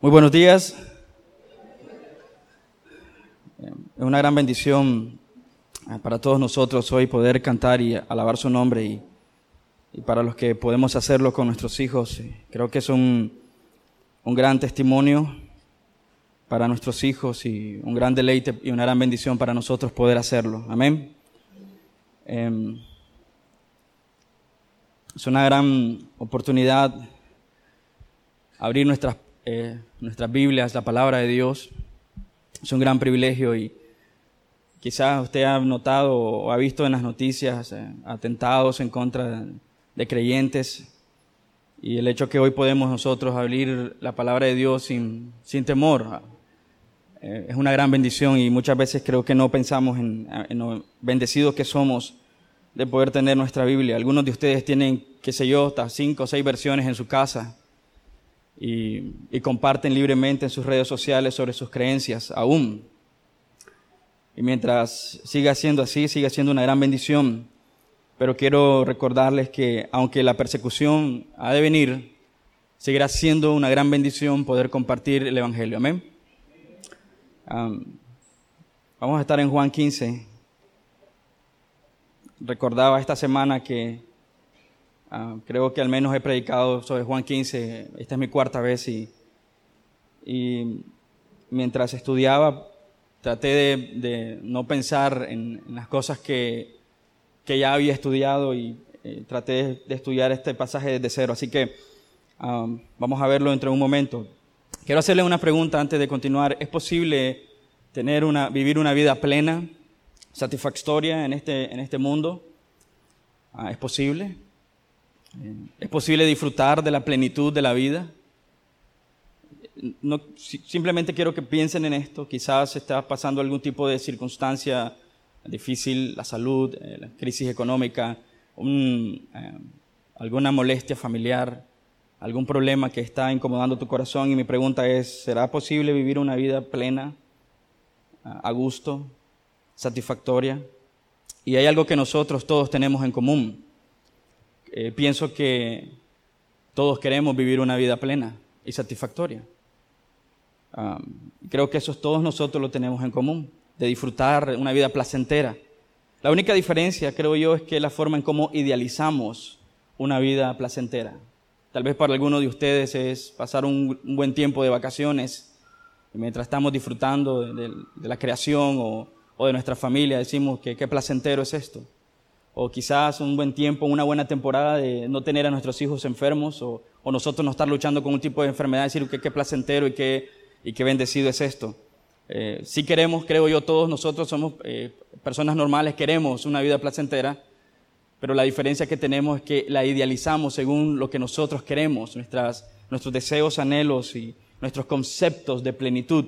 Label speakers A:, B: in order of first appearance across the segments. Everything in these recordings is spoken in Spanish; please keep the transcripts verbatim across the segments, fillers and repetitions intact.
A: Muy buenos días. Es una gran bendición para todos nosotros hoy poder cantar y alabar su nombre, y, y para los que podemos hacerlo con nuestros hijos. Creo que es un, un gran testimonio para nuestros hijos y un gran deleite y una gran bendición para nosotros poder hacerlo. Amén. Eh, es una gran oportunidad abrir nuestras Eh, nuestras Biblias, la palabra de Dios. Es un gran privilegio, y quizás usted ha notado o ha visto en las noticias eh, atentados en contra de creyentes, y el hecho que hoy podemos nosotros abrir la palabra de Dios sin, sin temor eh, es una gran bendición, y muchas veces creo que no pensamos en, en lo bendecidos que somos de poder tener nuestra Biblia. Algunos de ustedes tienen, qué sé yo, hasta cinco o seis versiones en su casa. Y, y comparten libremente en sus redes sociales sobre sus creencias aún. Y mientras siga siendo así, siga siendo una gran bendición. Pero quiero recordarles que aunque la persecución ha de venir, seguirá siendo una gran bendición poder compartir el Evangelio. Amén. Um, vamos a estar en Juan quince. Recordaba esta semana que Uh, creo que al menos he predicado sobre Juan quince, esta es mi cuarta vez, y, y mientras estudiaba traté de, de no pensar en, en las cosas que, que ya había estudiado, y eh, traté de estudiar este pasaje desde cero, así que um, vamos a verlo dentro de un momento. Quiero hacerle una pregunta antes de continuar. ¿Es posible tener una, vivir una vida plena, satisfactoria en este, en este mundo? Uh, ¿Es posible? ¿Es posible disfrutar de la plenitud de la vida? No, simplemente quiero que piensen en esto. Quizás está pasando algún tipo de circunstancia difícil, la salud, eh, la crisis económica, un, eh, alguna molestia familiar, algún problema que está incomodando tu corazón, y mi pregunta es, ¿será posible vivir una vida plena, a gusto, satisfactoria? Y hay algo que nosotros todos tenemos en común. Eh, pienso que todos queremos vivir una vida plena y satisfactoria. Um, creo que eso todos nosotros lo tenemos en común, de disfrutar una vida placentera. La única diferencia, creo yo, es que la forma en cómo idealizamos una vida placentera. Tal vez para algunos de ustedes es pasar un, un buen tiempo de vacaciones, y mientras estamos disfrutando de, de, de la creación o, o de nuestra familia, decimos que qué placentero es esto. O quizás un buen tiempo, una buena temporada de no tener a nuestros hijos enfermos, o, o nosotros no estar luchando con un tipo de enfermedad, decir que qué placentero y qué, y qué bendecido es esto. Eh, si queremos, creo yo, todos nosotros somos eh, personas normales, queremos una vida placentera, pero la diferencia que tenemos es que la idealizamos según lo que nosotros queremos, nuestras, nuestros deseos, anhelos y nuestros conceptos de plenitud.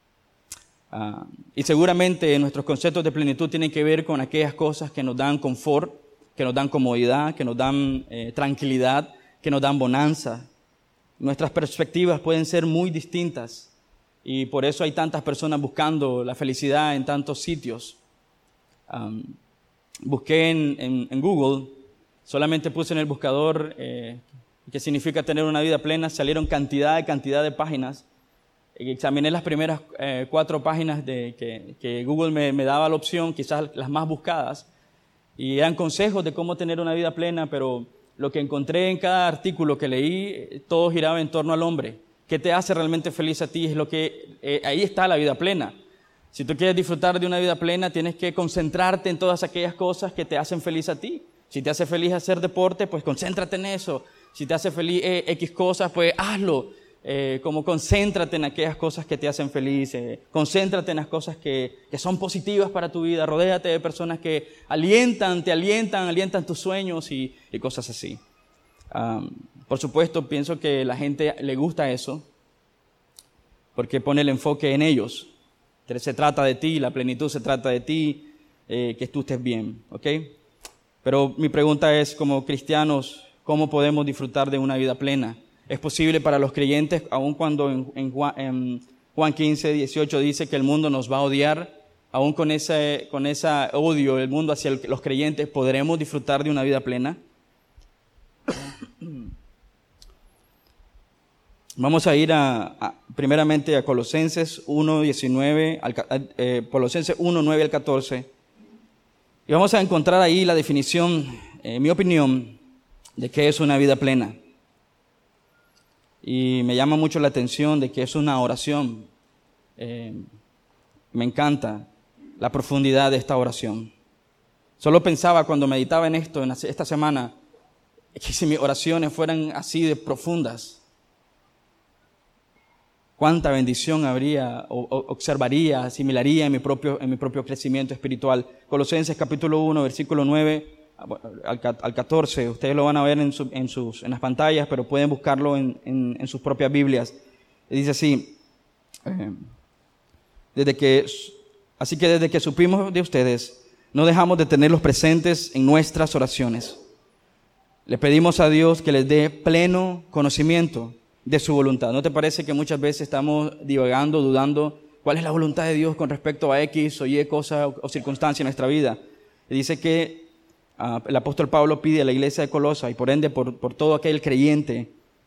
A: Uh, y seguramente nuestros conceptos de plenitud tienen que ver con aquellas cosas que nos dan confort, que nos dan comodidad, que nos dan eh, tranquilidad, que nos dan bonanza. Nuestras perspectivas pueden ser muy distintas, y por eso hay tantas personas buscando la felicidad en tantos sitios. Um, busqué en, en, en Google, solamente puse en el buscador eh, qué significa tener una vida plena, salieron cantidad de cantidad de páginas. Examiné las primeras eh, cuatro páginas de, que, que Google me, me daba la opción, quizás las más buscadas, y eran consejos de cómo tener una vida plena, pero lo que encontré en cada artículo que leí, todo giraba en torno al hombre. ¿Qué te hace realmente feliz a ti? Es lo que, eh, ahí está la vida plena. Si tú quieres disfrutar de una vida plena, tienes que concentrarte en todas aquellas cosas que te hacen feliz a ti. Si te hace feliz hacer deporte, pues concéntrate en eso. Si te hace feliz eh, X cosas, pues hazlo. Eh, como concéntrate en aquellas cosas que te hacen feliz, eh, concéntrate en las cosas que, que son positivas para tu vida, rodéate de personas que alientan, te alientan, alientan tus sueños y, y cosas así. Um, por supuesto, pienso que la gente le gusta eso porque pone el enfoque en ellos. Se trata de ti, la plenitud se trata de ti, eh, que tú estés bien, ¿ok? Pero mi pregunta es, como cristianos, ¿cómo podemos disfrutar de una vida plena? Es posible para los creyentes, aun cuando en, en, Juan, en Juan quince, dieciocho dice que el mundo nos va a odiar, aun con ese, con ese odio del mundo hacia el, los creyentes, ¿podremos disfrutar de una vida plena? Vamos a ir a, a primeramente a Colosenses uno, diecinueve, al, eh, Colosenses uno, nueve al catorce. Y vamos a encontrar ahí la definición, en mi opinión, de qué es una vida plena. Y me llama mucho la atención de que es una oración. Eh, me encanta la profundidad de esta oración. Solo pensaba cuando meditaba en esto, en esta semana, que si mis oraciones fueran así de profundas, cuánta bendición habría, o, o, observaría, asimilaría en mi propio, en mi propio crecimiento espiritual. Colosenses capítulo uno, versículo nueve al, al catorce, ustedes lo van a ver en, su, en, sus, en las pantallas, pero pueden buscarlo en, en, en sus propias Biblias. Y dice así, eh, desde que, así que desde que supimos de ustedes, no dejamos de tenerlos presentes en nuestras oraciones. Le pedimos a Dios que les dé pleno conocimiento de su voluntad. ¿No te parece que muchas veces estamos divagando, dudando cuál es la voluntad de Dios con respecto a X o Y cosa o, o circunstancia en nuestra vida? Y dice que uh, el apóstol Pablo pide a la iglesia de Colosa y por ende por, por todo aquel creyente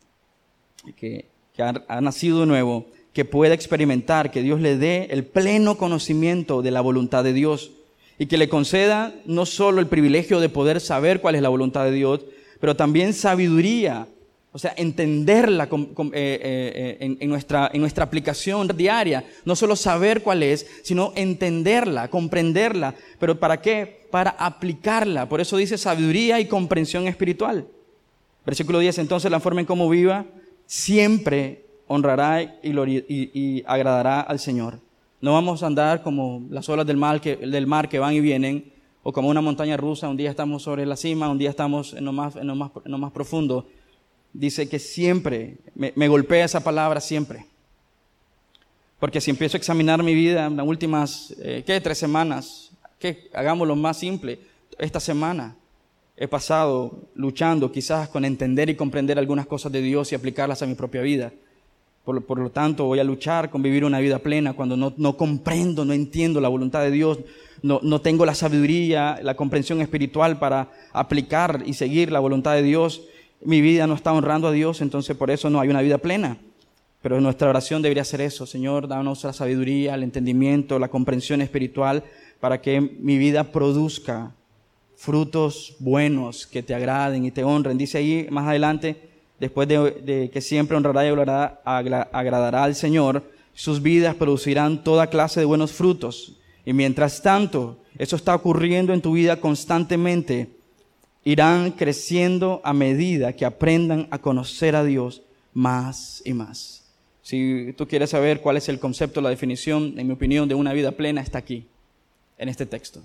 A: que, que ha, ha nacido de nuevo, que pueda experimentar, que Dios le dé el pleno conocimiento de la voluntad de Dios y que le conceda no solo el privilegio de poder saber cuál es la voluntad de Dios, pero también sabiduría, o sea, entenderla con, con, eh, eh, en, en, nuestra, en nuestra aplicación diaria. No solo saber cuál es, sino entenderla, comprenderla. ¿Pero para qué? Para aplicarla. Por eso dice sabiduría y comprensión espiritual. Versículo diez, entonces la forma en cómo viva siempre honrará y, y, y agradará al Señor. No vamos a andar como las olas del mar, que, del mar que van y vienen, o como una montaña rusa, un día estamos sobre la cima, un día estamos en lo más, en lo más, en lo más profundo. Dice que siempre, me, me golpea esa palabra siempre. Porque si empiezo a examinar mi vida en las últimas, eh, ¿qué? Tres semanas, ¿qué? Hagámoslo más simple. Esta semana he pasado luchando quizás con entender y comprender algunas cosas de Dios y aplicarlas a mi propia vida. Por, por lo tanto, voy a luchar con vivir una vida plena cuando no, no comprendo, no entiendo la voluntad de Dios, no, no tengo la sabiduría, la comprensión espiritual para aplicar y seguir la voluntad de Dios. Mi vida no está honrando a Dios, entonces por eso no hay una vida plena. Pero nuestra oración debería ser eso: Señor, danos la sabiduría, el entendimiento, la comprensión espiritual para que mi vida produzca frutos buenos que te agraden y te honren. Dice ahí más adelante, después de, de que siempre honrará y agradará, agradará al Señor, sus vidas producirán toda clase de buenos frutos. Y mientras tanto, eso está ocurriendo en tu vida constantemente, irán creciendo a medida que aprendan a conocer a Dios más y más. Si tú quieres saber cuál es el concepto, la definición, en mi opinión, de una vida plena, está aquí, en este texto.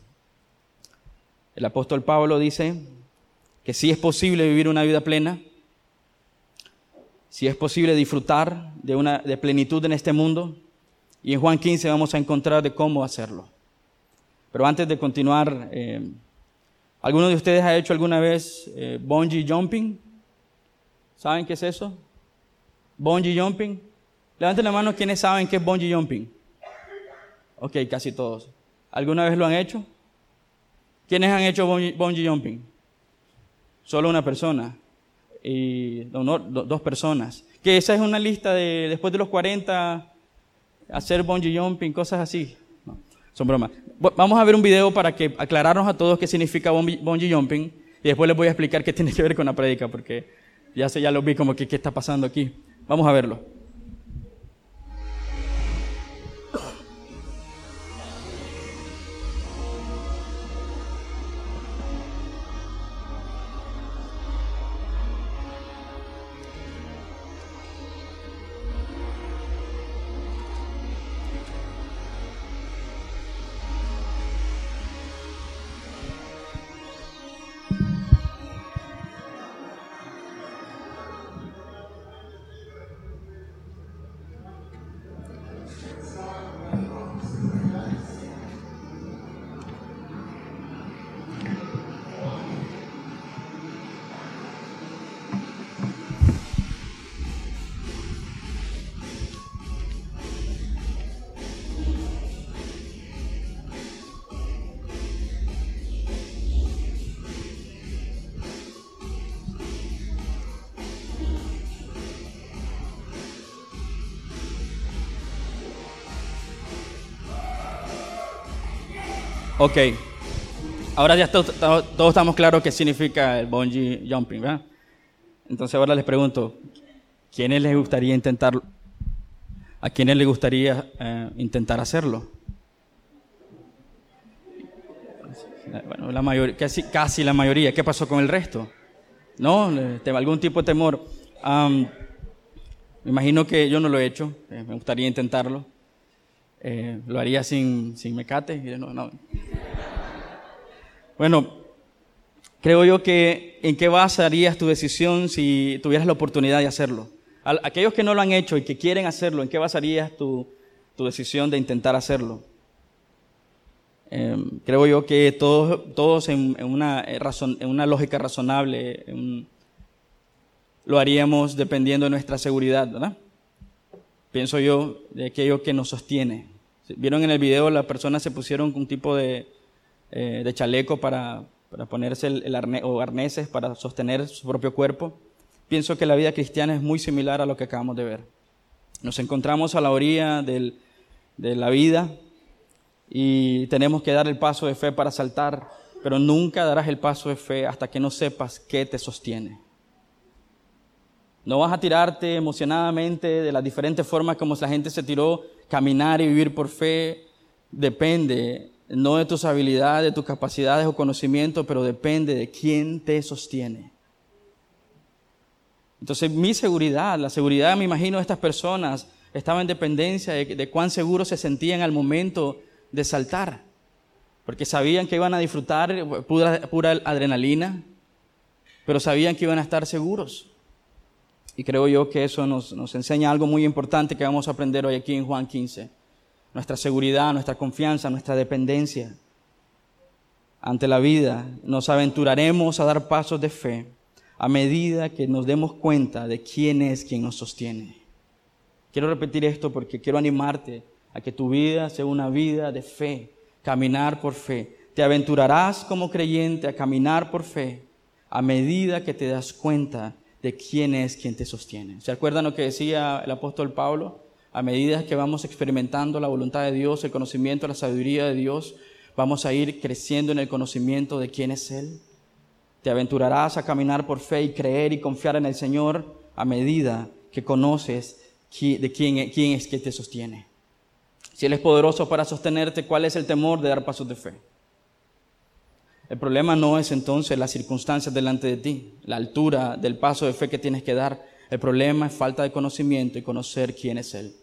A: El apóstol Pablo dice que sí es posible vivir una vida plena, si es posible disfrutar de una de plenitud en este mundo, y en Juan quince vamos a encontrar de cómo hacerlo. Pero antes de continuar, eh, ¿alguno de ustedes ha hecho alguna vez eh, bungee jumping? ¿Saben qué es eso? Bungee jumping. Levanten la mano quienes saben qué es bungee jumping. Ok, casi todos. ¿Alguna vez lo han hecho? ¿Quiénes han hecho bungee, bungee jumping? Solo una persona. Y no, no, dos personas. Que esa es una lista de después de los cuarenta, hacer bungee jumping, cosas así. No, son bromas. Vamos a ver un video para que aclararnos a todos qué significa bungee jumping y después les voy a explicar qué tiene que ver con la prédica, porque ya sé, ya lo vi como que qué está pasando aquí. Vamos a verlo. Ok. Ahora ya to- to- todos estamos claros qué significa el bungee jumping, ¿verdad? Entonces ahora les pregunto, ¿quiénes les gustaría intentarlo? ¿A quiénes les gustaría eh, intentar hacerlo? Bueno, la mayoría, casi, casi la mayoría. ¿Qué pasó con el resto? ¿No? ¿Te va algún tipo de temor? Um, me imagino que yo no lo he hecho. Eh, me gustaría intentarlo. Eh, lo haría sin, sin mecate. No, no. Bueno, creo yo que ¿en qué basarías tu decisión si tuvieras la oportunidad de hacerlo? A aquellos que no lo han hecho y que quieren hacerlo, ¿en qué basarías tu, tu decisión de intentar hacerlo? Eh, creo yo que todos, todos en, en, una, razón, en una lógica razonable en, lo haríamos dependiendo de nuestra seguridad, ¿verdad? Pienso yo de aquello que nos sostiene. Vieron en el video, las personas se pusieron un tipo de, eh, de chaleco para, para ponerse el, el arne, o arneses para sostener su propio cuerpo. Pienso que la vida cristiana es muy similar a lo que acabamos de ver. Nos encontramos a la orilla del, de la vida y tenemos que dar el paso de fe para saltar, pero nunca darás el paso de fe hasta que no sepas qué te sostiene. No vas a tirarte emocionadamente de las diferentes formas como la gente se tiró. Caminar y vivir por fe depende no de tus habilidades, de tus capacidades o conocimientos, pero depende de quién te sostiene. Entonces mi seguridad, la seguridad me imagino de estas personas estaba en dependencia de, de cuán seguros se sentían al momento de saltar, porque sabían que iban a disfrutar pura, pura adrenalina, pero sabían que iban a estar seguros. Y creo yo que eso nos, nos enseña algo muy importante que vamos a aprender hoy aquí en Juan quince. Nuestra seguridad, nuestra confianza, nuestra dependencia ante la vida. Nos aventuraremos a dar pasos de fe a medida que nos demos cuenta de quién es quien nos sostiene. Quiero repetir esto porque quiero animarte a que tu vida sea una vida de fe, caminar por fe. Te aventurarás como creyente a caminar por fe a medida que te das cuenta de quién es quien te sostiene. ¿Se acuerdan lo que decía el apóstol Pablo? A medida que vamos experimentando la voluntad de Dios, el conocimiento, la sabiduría de Dios, vamos a ir creciendo en el conocimiento de quién es Él. Te aventurarás a caminar por fe y creer y confiar en el Señor a medida que conoces de quién, quién es quien te sostiene. Si Él es poderoso para sostenerte, ¿cuál es el temor de dar pasos de fe? El problema no es entonces las circunstancias delante de ti, la altura del paso de fe que tienes que dar. El problema es falta de conocimiento y conocer quién es Él.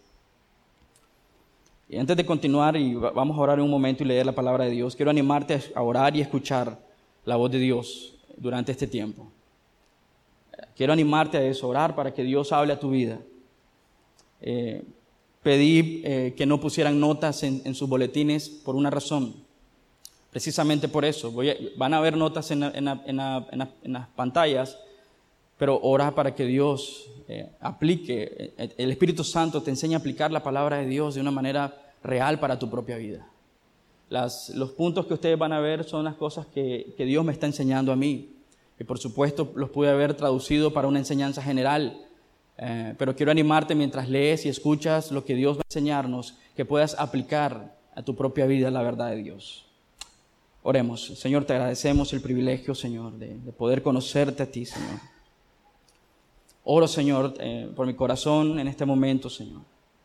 A: Y antes de continuar, y vamos a orar un momento y leer la palabra de Dios, quiero animarte a orar y escuchar la voz de Dios durante este tiempo. Quiero animarte a eso, orar para que Dios hable a tu vida. Eh, pedí eh, que no pusieran notas en, en sus boletines por una razón. Precisamente por eso, voy a, van a haber notas en, la, en, la, en, la, en, la, en las pantallas, pero ora para que Dios eh, aplique, el Espíritu Santo te enseñe a aplicar la palabra de Dios de una manera real para tu propia vida. Las, los puntos que ustedes van a ver son las cosas que, que Dios me está enseñando a mí, y por supuesto los pude haber traducido para una enseñanza general, eh, pero quiero animarte mientras lees y escuchas lo que Dios va a enseñarnos, que puedas aplicar a tu propia vida la verdad de Dios. Oremos. Señor, te agradecemos el privilegio, Señor, de, de poder conocerte a ti, Señor. Oro, Señor, eh, por mi corazón en este momento, Señor.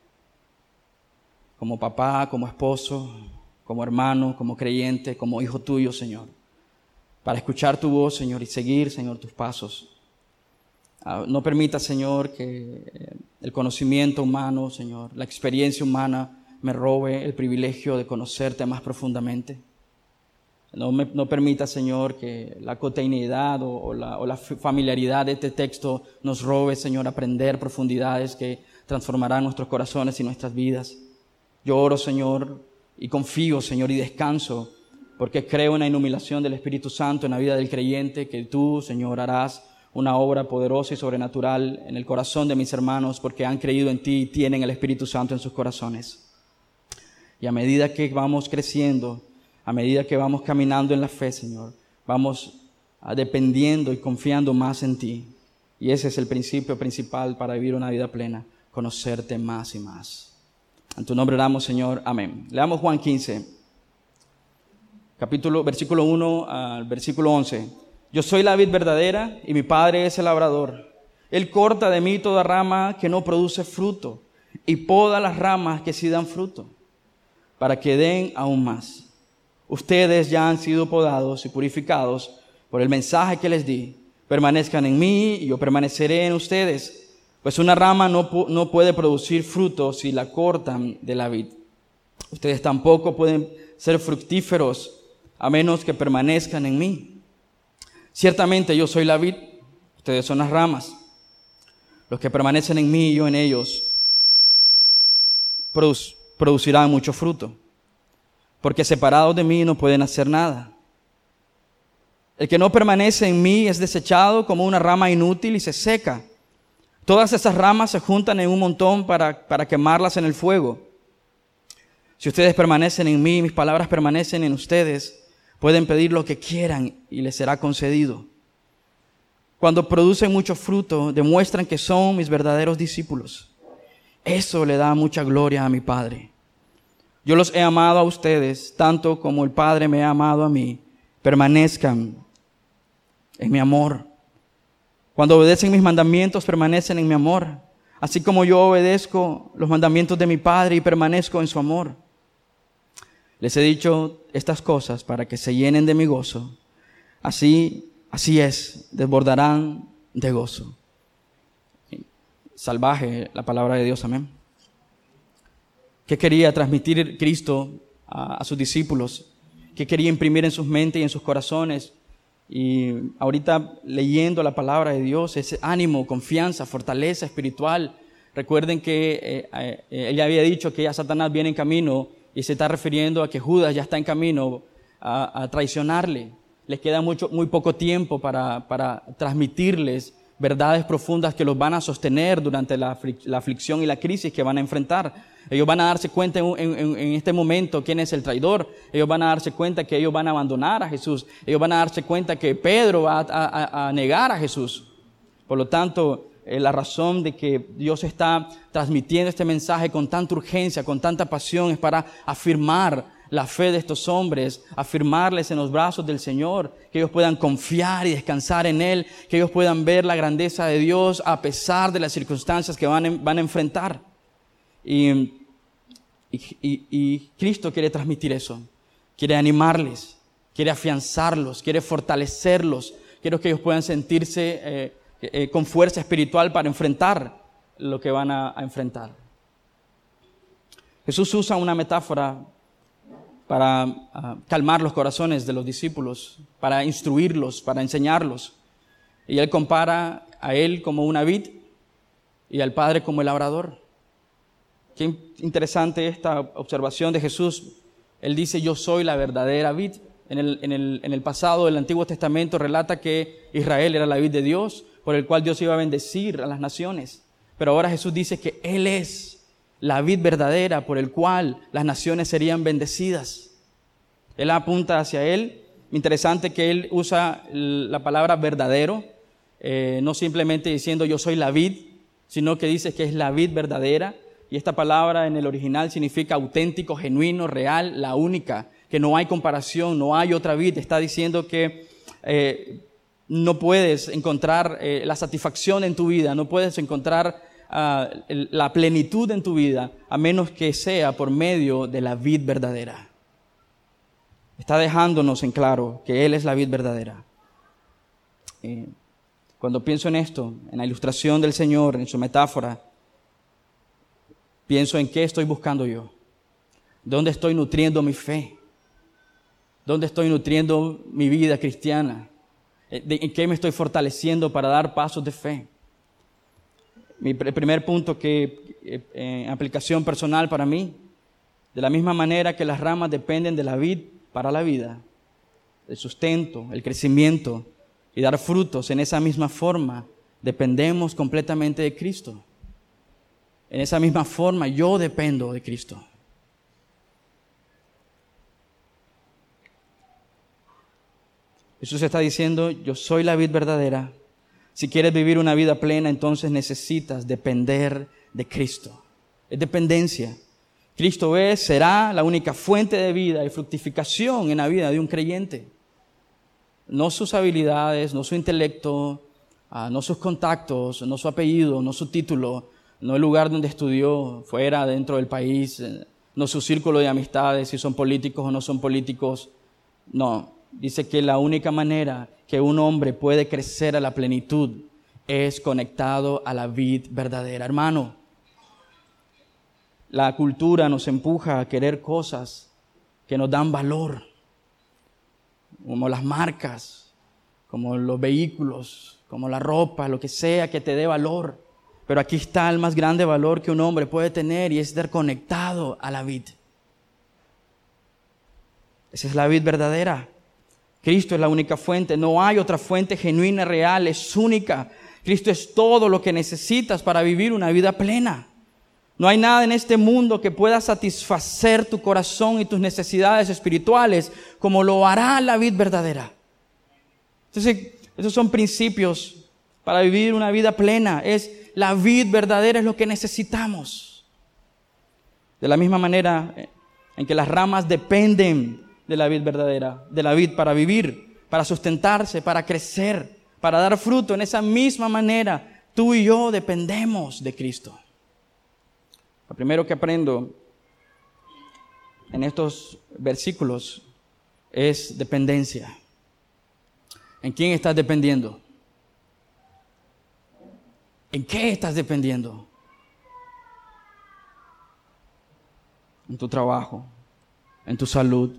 A: Como papá, como esposo, como hermano, como creyente, como hijo tuyo, Señor. Para escuchar tu voz, Señor, y seguir, Señor, tus pasos. Uh, no permita, Señor, que eh, el conocimiento humano, Señor, la experiencia humana me robe el privilegio de conocerte más profundamente. No, me, no permita, Señor, que la cotidianidad o, o, la, o la familiaridad de este texto nos robe, Señor, aprender profundidades que transformarán nuestros corazones y nuestras vidas. Yo oro, Señor, y confío, Señor, y descanso, porque creo en la iluminación del Espíritu Santo en la vida del creyente, que tú, Señor, harás una obra poderosa y sobrenatural en el corazón de mis hermanos, porque han creído en ti y tienen el Espíritu Santo en sus corazones. Y a medida que vamos creciendo, a medida que vamos caminando en la fe, Señor, vamos dependiendo y confiando más en ti. Y ese es el principio principal para vivir una vida plena, conocerte más y más. En tu nombre oramos, Señor. Amén. Leamos Juan quince. capítulo, versículo uno al versículo once. Yo soy la vid verdadera y mi Padre es el labrador. Él corta de mí toda rama que no produce fruto y poda las ramas que sí dan fruto, para que den aún más. Ustedes ya han sido podados y purificados por el mensaje que les di. Permanezcan en mí y yo permaneceré en ustedes, pues una rama no, no puede producir fruto si la cortan de la vid. Ustedes tampoco pueden ser fructíferos a menos que permanezcan en mí. Ciertamente yo soy la vid, ustedes son las ramas. Los que permanecen en mí y yo en ellos produc- producirán mucho fruto, porque separados de mí no pueden hacer nada. El que no permanece en mí es desechado como una rama inútil y se seca. Todas esas ramas se juntan en un montón para, para quemarlas en el fuego. Si ustedes permanecen en mí, mis palabras permanecen en ustedes, pueden pedir lo que quieran y les será concedido. Cuando producen mucho fruto, demuestran que son mis verdaderos discípulos. Eso le da mucha gloria a mi Padre. Yo los he amado a ustedes, tanto como el Padre me ha amado a mí. Permanezcan en mi amor. Cuando obedecen mis mandamientos, permanecen en mi amor, así como yo obedezco los mandamientos de mi Padre y permanezco en su amor. Les he dicho estas cosas para que se llenen de mi gozo. Así Así es, desbordarán de gozo. Salvaje la palabra de Dios, amén. ¿Qué quería transmitir Cristo a, a sus discípulos? ¿Qué quería imprimir en sus mentes y en sus corazones? Y ahorita leyendo la palabra de Dios, ese ánimo, confianza, fortaleza espiritual. Recuerden que eh, eh, él ya había dicho que ya Satanás viene en camino y se está refiriendo a que Judas ya está en camino a, a traicionarle. Les queda mucho, muy poco tiempo para, para transmitirles verdades profundas que los van a sostener durante la, la aflicción y la crisis que van a enfrentar. Ellos van a darse cuenta en, en, en este momento quién es el traidor. Ellos van a darse cuenta que ellos van a abandonar a Jesús. Ellos van a darse cuenta que Pedro va a, a, a negar a Jesús. Por lo tanto, eh, la razón de que Dios está transmitiendo este mensaje con tanta urgencia, con tanta pasión, es para afirmar la fe de estos hombres, afirmarles en los brazos del Señor, que ellos puedan confiar y descansar en Él, que ellos puedan ver la grandeza de Dios a pesar de las circunstancias que van, en, van a enfrentar. Y, y, y, y Cristo quiere transmitir eso, quiere animarles, quiere afianzarlos, quiere fortalecerlos, quiere que ellos puedan sentirse eh, eh, con fuerza espiritual para enfrentar lo que van a, a enfrentar. Jesús usa una metáfora para uh, calmar los corazones de los discípulos, para instruirlos, para enseñarlos. Y Él compara a Él como una vid y al Padre como el labrador. Qué interesante esta observación de Jesús. Él dice, yo soy la verdadera vid. En el, en el, en el pasado del Antiguo Testamento relata que Israel era la vid de Dios, por el cual Dios iba a bendecir a las naciones. Pero ahora Jesús dice que Él es la vid verdadera por el cual las naciones serían bendecidas. Él apunta hacia Él. Interesante que Él usa la palabra verdadero, eh, no simplemente diciendo yo soy la vid, sino que dice que es la vid verdadera. Y esta palabra en el original significa auténtico, genuino, real, la única, que no hay comparación, no hay otra vid. Está diciendo que eh, no puedes encontrar eh, la satisfacción en tu vida, no puedes encontrar Uh, la plenitud en tu vida a menos que sea por medio de la vid verdadera. Está dejándonos en claro que Él es la vid verdadera. Eh, cuando pienso en esto, en la ilustración del Señor, en su metáfora, pienso en qué estoy buscando yo, dónde estoy nutriendo mi fe, dónde estoy nutriendo mi vida cristiana, en qué me estoy fortaleciendo para dar pasos de fe. Mi primer punto que en eh, aplicación personal para mí, de la misma manera que las ramas dependen de la vid para la vida, el sustento, el crecimiento y dar frutos, en esa misma forma dependemos completamente de Cristo. En esa misma forma yo dependo de Cristo. Jesús está diciendo, yo soy la vid verdadera. Si quieres vivir una vida plena, entonces necesitas depender de Cristo. Es dependencia. Cristo es, será la única fuente de vida y fructificación en la vida de un creyente. No sus habilidades, no su intelecto, uh, no sus contactos, no su apellido, no su título, no el lugar donde estudió, fuera, dentro del país, eh, no su círculo de amistades, si son políticos o no son políticos. No, dice que la única manera que un hombre puede crecer a la plenitud es conectado a la vid verdadera. Hermano, la cultura nos empuja a querer cosas que nos dan valor, como las marcas, como los vehículos, como la ropa, lo que sea que te dé valor. Pero aquí está el más grande valor que un hombre puede tener y es estar conectado a la vid. Esa es la vid verdadera. Cristo es la única fuente. No hay otra fuente genuina, real, es única. Cristo es todo lo que necesitas para vivir una vida plena. No hay nada en este mundo que pueda satisfacer tu corazón y tus necesidades espirituales como lo hará la vid verdadera. Entonces, esos son principios para vivir una vida plena. Es la vid verdadera, es lo que necesitamos. De la misma manera en que las ramas dependen de la vid verdadera, de la vid para vivir, para sustentarse, para crecer, para dar fruto. En esa misma manera, tú y yo dependemos de Cristo. Lo primero que aprendo en estos versículos es dependencia. ¿En quién estás dependiendo? ¿En qué estás dependiendo? En tu trabajo, en tu salud.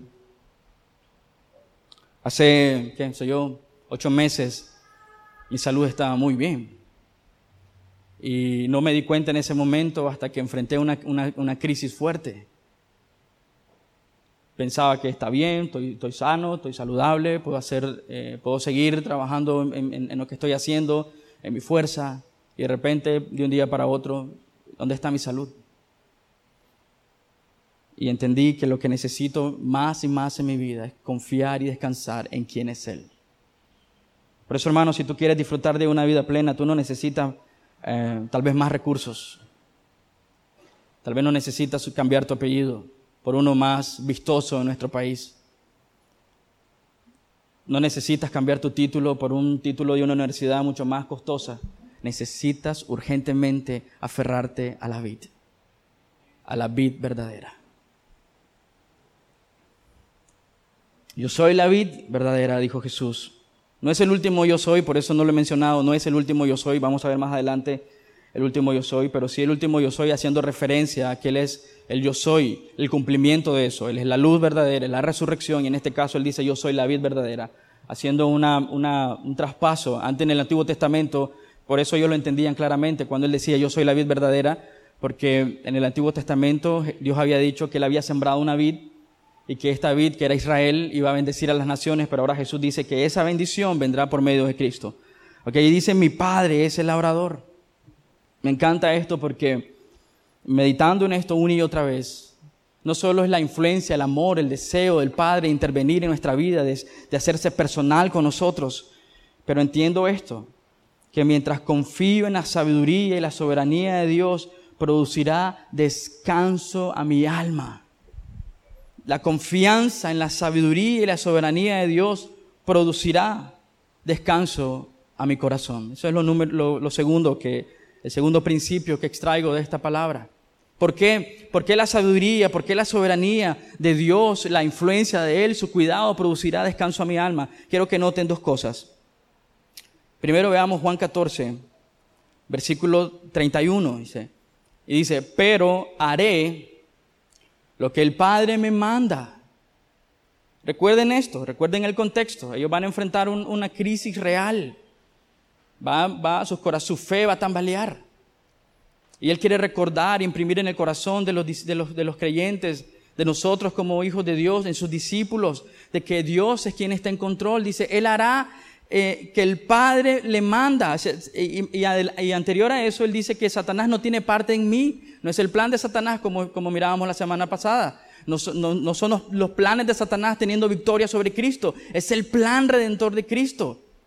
A: Hace, qué sé yo, ocho meses, mi salud estaba muy bien. Y no me di cuenta en ese momento hasta que enfrenté una, una, una crisis fuerte. Pensaba que está bien, estoy, estoy sano, estoy saludable, puedo, hacer, eh, puedo seguir trabajando en, en, en lo que estoy haciendo, en mi fuerza. Y de repente, de un día para otro, ¿dónde está mi salud? Y entendí que lo que necesito más y más en mi vida es confiar y descansar en quién es Él. Por eso, hermano, si tú quieres disfrutar de una vida plena, tú no necesitas eh, tal vez más recursos. Tal vez no necesitas cambiar tu apellido por uno más vistoso en nuestro país. No necesitas cambiar tu título por un título de una universidad mucho más costosa. Necesitas urgentemente aferrarte a la vid, a la vid verdadera. Yo soy la vid verdadera, dijo Jesús. No es el último yo soy, por eso no lo he mencionado, no es el último yo soy, vamos a ver más adelante el último yo soy, pero sí el último yo soy haciendo referencia a que Él es el yo soy, el cumplimiento de eso. Él es la luz verdadera, la resurrección, y en este caso Él dice yo soy la vid verdadera, haciendo una, una, un traspaso. Antes en el Antiguo Testamento, por eso ellos lo entendían claramente cuando Él decía yo soy la vid verdadera, porque en el Antiguo Testamento Dios había dicho que Él había sembrado una vid, y que esta vid, que era Israel, iba a bendecir a las naciones, pero ahora Jesús dice que esa bendición vendrá por medio de Cristo. Okay, y dice, mi Padre es el labrador. Me encanta esto porque meditando en esto una y otra vez, no solo es la influencia, el amor, el deseo del Padre de intervenir en nuestra vida, de, de hacerse personal con nosotros, pero entiendo esto, que mientras confío en la sabiduría y la soberanía de Dios, producirá descanso a mi alma. La confianza en la sabiduría y la soberanía de Dios producirá descanso a mi corazón. Eso es lo, número, lo, lo segundo que, el segundo principio que extraigo de esta palabra. ¿Por qué? ¿Por qué la sabiduría, por qué la soberanía de Dios, la influencia de Él, su cuidado producirá descanso a mi alma? Quiero que noten dos cosas. Primero veamos Juan catorce, versículo treinta y uno, dice, y dice, pero haré lo que el Padre me manda. Recuerden esto, recuerden el contexto. Ellos van a enfrentar un, una crisis real. Va, va, su, su fe va a tambalear. Y Él quiere recordar, imprimir en el corazón de los, de, los, de los creyentes, de nosotros como hijos de Dios, en sus discípulos, de que Dios es quien está en control. Dice, Él hará eh, que el Padre le manda. Y, y, y anterior a eso, Él dice que Satanás no tiene parte en mí. No es el plan de Satanás como, como mirábamos la semana pasada. No, no, no son los, los planes de Satanás teniendo victoria sobre Cristo. Es el plan redentor de Cristo.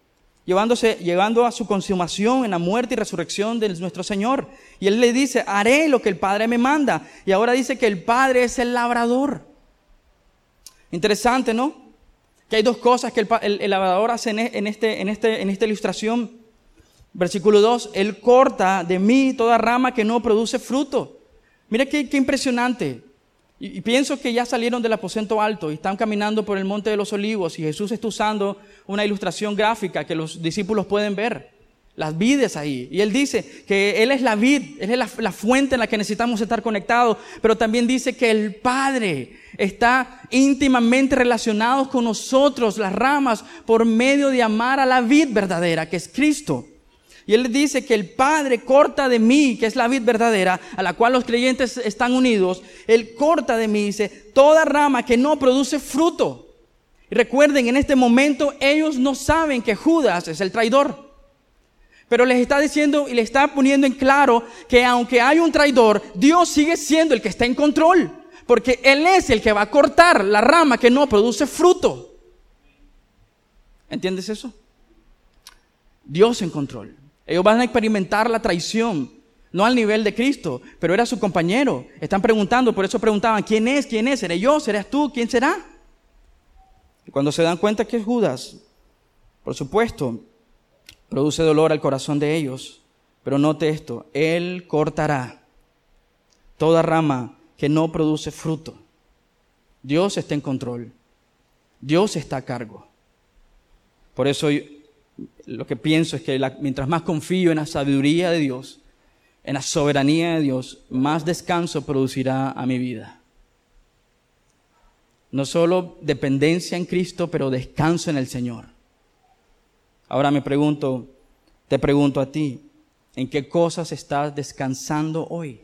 A: llevándose, llevando a su consumación en la muerte y resurrección de nuestro Señor. Y Él le dice, haré lo que el Padre me manda. Y ahora dice que el Padre es el labrador. Interesante, ¿no? Que hay dos cosas que el, el, el labrador hace en, en, este, en, este, en esta ilustración. Versículo dos, Él corta de mí toda rama que no produce fruto. Mira qué, qué impresionante. Y, y pienso que ya salieron del aposento alto y están caminando por el monte de los olivos y Jesús está usando una ilustración gráfica que los discípulos pueden ver. Las vides ahí. Y Él dice que Él es la vid, Él es la, la fuente en la que necesitamos estar conectados. Pero también dice que el Padre está íntimamente relacionado con nosotros, las ramas, por medio de amar a la vid verdadera, que es Cristo. Y Él dice que el Padre corta de mí, que es la vid verdadera, a la cual los creyentes están unidos. Él corta de mí, dice, toda rama que no produce fruto. Y recuerden, en este momento ellos no saben que Judas es el traidor. Pero les está diciendo y les está poniendo en claro que aunque hay un traidor, Dios sigue siendo el que está en control. Porque Él es el que va a cortar la rama que no produce fruto. ¿Entiendes eso? Dios en control. Ellos van a experimentar la traición, no al nivel de Cristo, pero era su compañero. Están preguntando, por eso preguntaban, ¿quién es? ¿Quién es? ¿Seré yo? ¿Serás tú? ¿Quién será? Y cuando se dan cuenta que es Judas, por supuesto, produce dolor al corazón de ellos. Pero note esto, Él cortará toda rama que no produce fruto. Dios está en control. Dios está a cargo. Por eso yo, lo que pienso es que la, mientras más confío en la sabiduría de Dios, en la soberanía de Dios, más descanso producirá a mi vida. No solo dependencia en Cristo, pero descanso en el Señor. Ahora me pregunto, te pregunto a ti, ¿en qué cosas estás descansando hoy?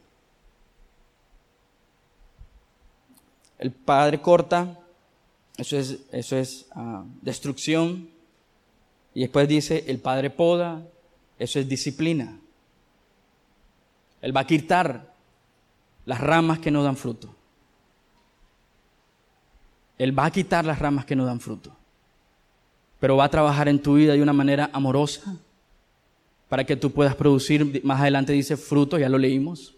A: El Padre corta, eso es, eso es uh, destrucción. Y después dice, el Padre poda, eso es disciplina. Él va a quitar las ramas que no dan fruto. Él va a quitar las ramas que no dan fruto. Pero va a trabajar en tu vida de una manera amorosa para que tú puedas producir, más adelante dice fruto, ya lo leímos.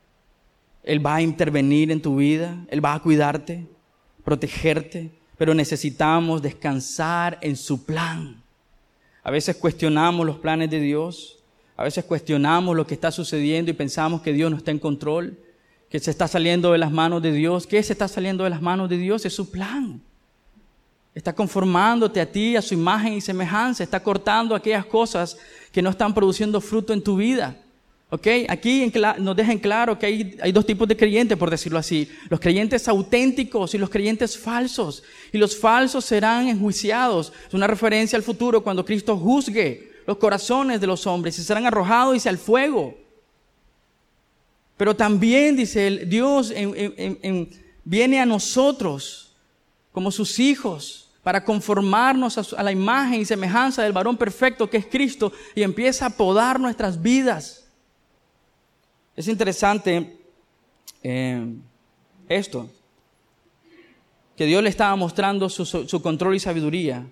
A: Él va a intervenir en tu vida, Él va a cuidarte, protegerte, pero necesitamos descansar en su plan. A veces cuestionamos los planes de Dios, a veces cuestionamos lo que está sucediendo y pensamos que Dios no está en control, que se está saliendo de las manos de Dios. ¿Qué se está saliendo de las manos de Dios? Es su plan. Está conformándote a ti, a su imagen y semejanza, está cortando aquellas cosas que no están produciendo fruto en tu vida. ¿Ok? Aquí en cla- nos dejan claro que hay, hay dos tipos de creyentes, por decirlo así. Los creyentes auténticos y los creyentes falsos. Y los falsos serán enjuiciados. Es una referencia al futuro cuando Cristo juzgue los corazones de los hombres y serán arrojados hacia el fuego. Pero también, dice él, Dios en, en, en, viene a nosotros como sus hijos para conformarnos a, su, a la imagen y semejanza del varón perfecto que es Cristo y empieza a podar nuestras vidas. Es interesante eh, esto, que Dios le estaba mostrando su, su control y sabiduría,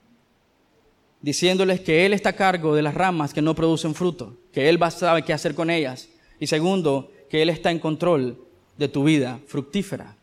A: diciéndoles que Él está a cargo de las ramas que no producen fruto, que Él va a saber qué hacer con ellas. Y segundo, que Él está en control de tu vida fructífera.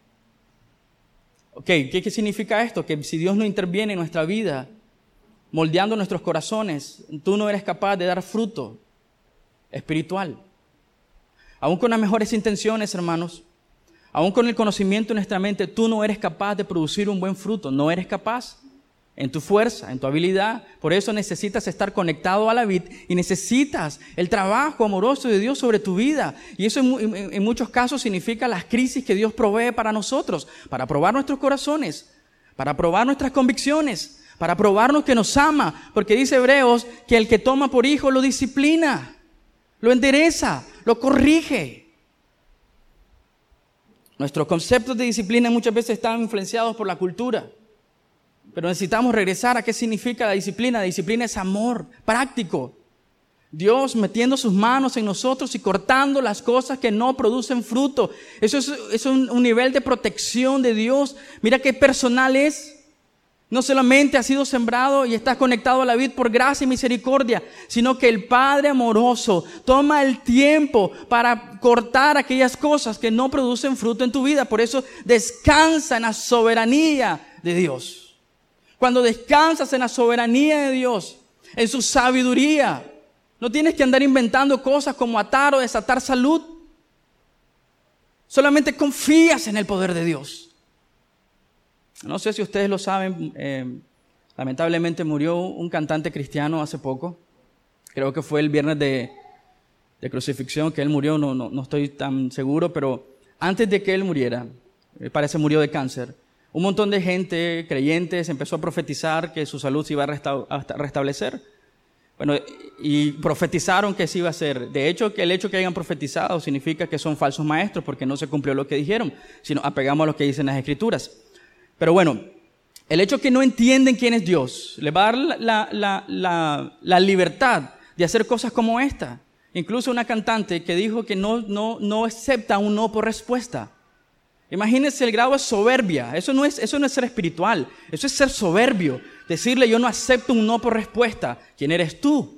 A: Ok, ¿qué, qué significa esto? Que si Dios no interviene en nuestra vida, moldeando nuestros corazones, tú no eres capaz de dar fruto espiritual. Aún con las mejores intenciones, hermanos, aún con el conocimiento en nuestra mente, tú no eres capaz de producir un buen fruto. No eres capaz en tu fuerza, en tu habilidad. Por eso necesitas estar conectado a la vid y necesitas el trabajo amoroso de Dios sobre tu vida. Y eso en, en, en muchos casos significa las crisis que Dios provee para nosotros, para probar nuestros corazones, para probar nuestras convicciones, para probarnos que nos ama. Porque dice Hebreos que el que toma por hijo lo disciplina, lo endereza, lo corrige. Nuestros conceptos de disciplina muchas veces están influenciados por la cultura, pero necesitamos regresar a qué significa la disciplina. La disciplina es amor práctico. Dios metiendo sus manos en nosotros y cortando las cosas que no producen fruto. Eso es, es un, un nivel de protección de Dios. Mira qué personal es. No solamente has sido sembrado y estás conectado a la vid por gracia y misericordia, sino que el Padre amoroso toma el tiempo para cortar aquellas cosas que no producen fruto en tu vida. Por eso descansa en la soberanía de Dios. Cuando descansas en la soberanía de Dios, en su sabiduría, no tienes que andar inventando cosas como atar o desatar salud. Solamente confías en el poder de Dios. No sé si ustedes lo saben, eh, lamentablemente murió un cantante cristiano hace poco. Creo que fue el viernes de, de crucifixión que él murió, no, no, no estoy tan seguro, pero antes de que él muriera, eh, parece murió de cáncer. Un montón de gente, creyentes, empezó a profetizar que su salud se iba a, resta- a restablecer. Bueno, y profetizaron que sí iba a ser. De hecho, que el hecho que hayan profetizado significa que son falsos maestros porque no se cumplió lo que dijeron, sino apegamos a lo que dicen las Escrituras. Pero bueno, el hecho que no entienden quién es Dios, les va a dar la, la, la, la libertad de hacer cosas como esta. Incluso una cantante que dijo que no, no, no acepta un no por respuesta. Imagínense el grado de soberbia. Eso no es, eso no es ser espiritual, eso es ser soberbio. Decirle yo no acepto un no por respuesta. ¿Quién eres tú?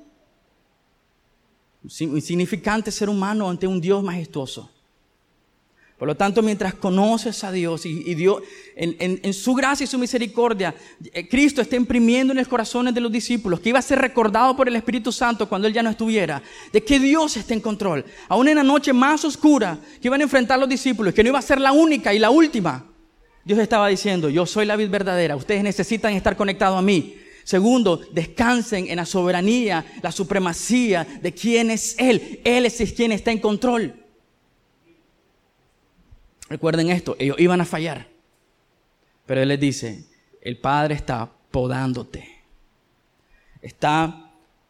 A: Un insignificante ser humano ante un Dios majestuoso. Por lo tanto, mientras conoces a Dios y, y Dios, en, en, en su gracia y su misericordia, eh, Cristo está imprimiendo en los corazones de los discípulos que iba a ser recordado por el Espíritu Santo cuando Él ya no estuviera, de que Dios está en control. Aún en la noche más oscura que iban a enfrentar los discípulos, que no iba a ser la única y la última, Dios estaba diciendo, yo soy la vid verdadera, ustedes necesitan estar conectados a mí. Segundo, descansen en la soberanía, la supremacía de quién es Él. Él es quien está en control. Recuerden esto, ellos iban a fallar, pero Él les dice, el Padre está podándote, está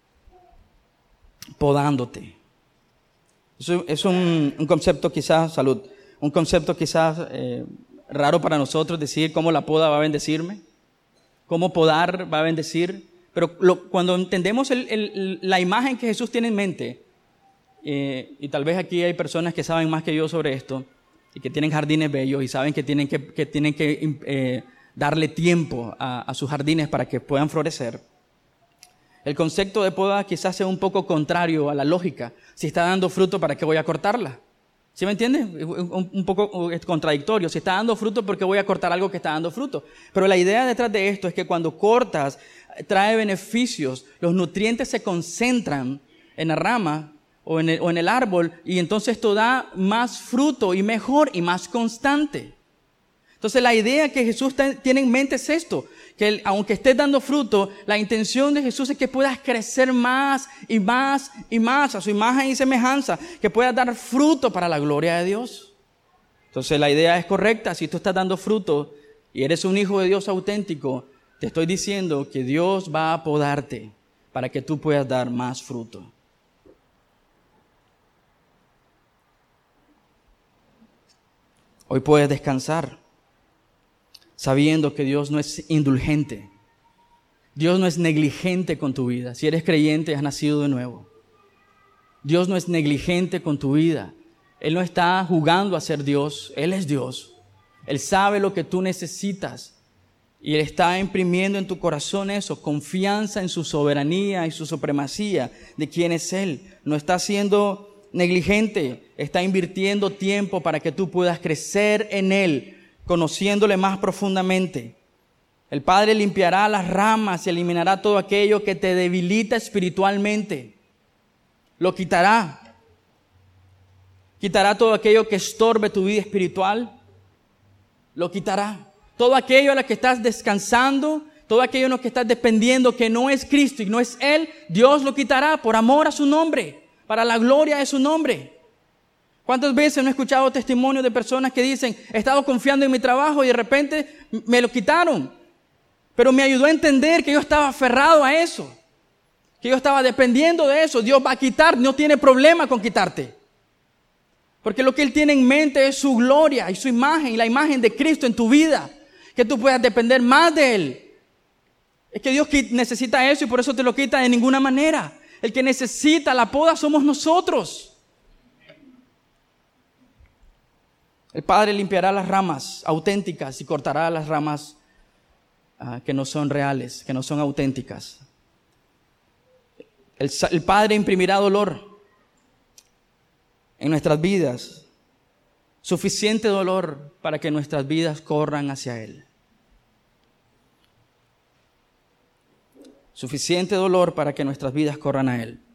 A: podándote. Eso es un, un concepto quizás, salud, un concepto quizás eh, raro para nosotros decir cómo la poda va a bendecirme, cómo podar va a bendecir, pero lo, cuando entendemos el, el, la imagen que Jesús tiene en mente, eh, y tal vez aquí hay personas que saben más que yo sobre esto, y que tienen jardines bellos y saben que tienen que, que, tienen que eh, darle tiempo a, a sus jardines para que puedan florecer. El concepto de poda quizás sea un poco contrario a la lógica. Si está dando fruto, ¿para qué voy a cortarla? ¿Sí me entienden? Un, un poco contradictorio. Si está dando fruto, ¿por qué voy a cortar algo que está dando fruto? Pero la idea detrás de esto es que cuando cortas, trae beneficios. Los nutrientes se concentran en la rama O en, el, o en el árbol, y entonces esto da más fruto y mejor y más constante. Entonces la idea que Jesús ta, tiene en mente es esto, que él, aunque estés dando fruto, la intención de Jesús es que puedas crecer más y más y más a su imagen y semejanza, que puedas dar fruto para la gloria de Dios. Entonces la idea es correcta. Si tú estás dando fruto y eres un hijo de Dios auténtico, te estoy diciendo que Dios va a podarte para que tú puedas dar más fruto. Hoy puedes descansar sabiendo que Dios no es indulgente. Dios no es negligente con tu vida. Si eres creyente, has nacido de nuevo. Dios no es negligente con tu vida. Él no está jugando a ser Dios. Él es Dios. Él sabe lo que tú necesitas. Y Él está imprimiendo en tu corazón eso, confianza en su soberanía y su supremacía de quién es Él. No está siendo negligente, está invirtiendo tiempo para que tú puedas crecer en Él, conociéndole más profundamente. El Padre limpiará las ramas y eliminará todo aquello que te debilita espiritualmente. Lo quitará. Quitará todo aquello que estorbe tu vida espiritual. Lo quitará. Todo aquello a lo que estás descansando, todo aquello en lo que estás dependiendo que no es Cristo y no es Él, Dios lo quitará por amor a su nombre, para la gloria de su nombre. ¿Cuántas veces no he escuchado testimonios de personas que dicen, he estado confiando en mi trabajo y de repente me lo quitaron? Pero me ayudó a entender que yo estaba aferrado a eso, que yo estaba dependiendo de eso. Dios va a quitar, no tiene problema con quitarte. Porque lo que Él tiene en mente es su gloria y su imagen y la imagen de Cristo en tu vida. Que tú puedas depender más de Él. Es que Dios necesita eso y por eso te lo quita de ninguna manera. El que necesita la poda somos nosotros. El Padre limpiará las ramas auténticas y cortará las ramas uh, que no son reales, que no son auténticas. El, el Padre imprimirá dolor en nuestras vidas, suficiente dolor para que nuestras vidas corran hacia Él. Suficiente dolor para que nuestras vidas corran a Él.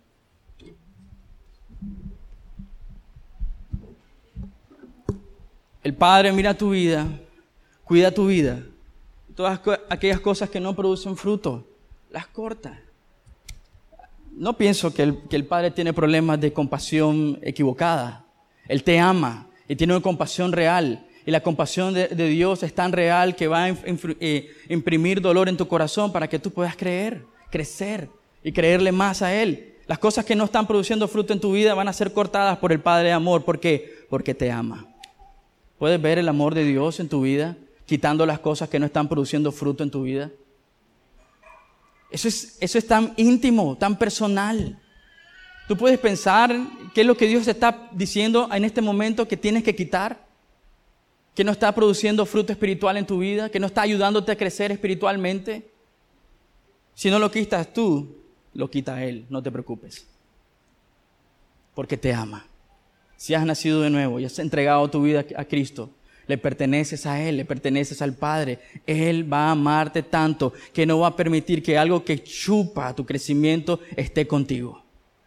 A: El Padre mira tu vida, cuida tu vida. Todas aquellas cosas que no producen fruto, las corta. No pienso que el, que el Padre tiene problemas de compasión equivocada. Él te ama y tiene una compasión real. Y la compasión de, de Dios es tan real que va a eh, imprimir dolor en tu corazón para que tú puedas creer, crecer y creerle más a Él. Las cosas que no están produciendo fruto en tu vida van a ser cortadas por el Padre de amor. ¿Por qué? Porque te ama. ¿Puedes ver el amor de Dios en tu vida, quitando las cosas que no están produciendo fruto en tu vida? Eso es, eso es tan íntimo, tan personal. Tú puedes pensar qué es lo que Dios te está diciendo en este momento que tienes que quitar, que no está produciendo fruto espiritual en tu vida, que no está ayudándote a crecer espiritualmente. Si no lo quitas tú, lo quita Él, no te preocupes. Porque te ama. Si has nacido de nuevo y has entregado tu vida a Cristo, le perteneces a Él, le perteneces al Padre. Él va a amarte tanto que no va a permitir que algo que chupa tu crecimiento esté contigo.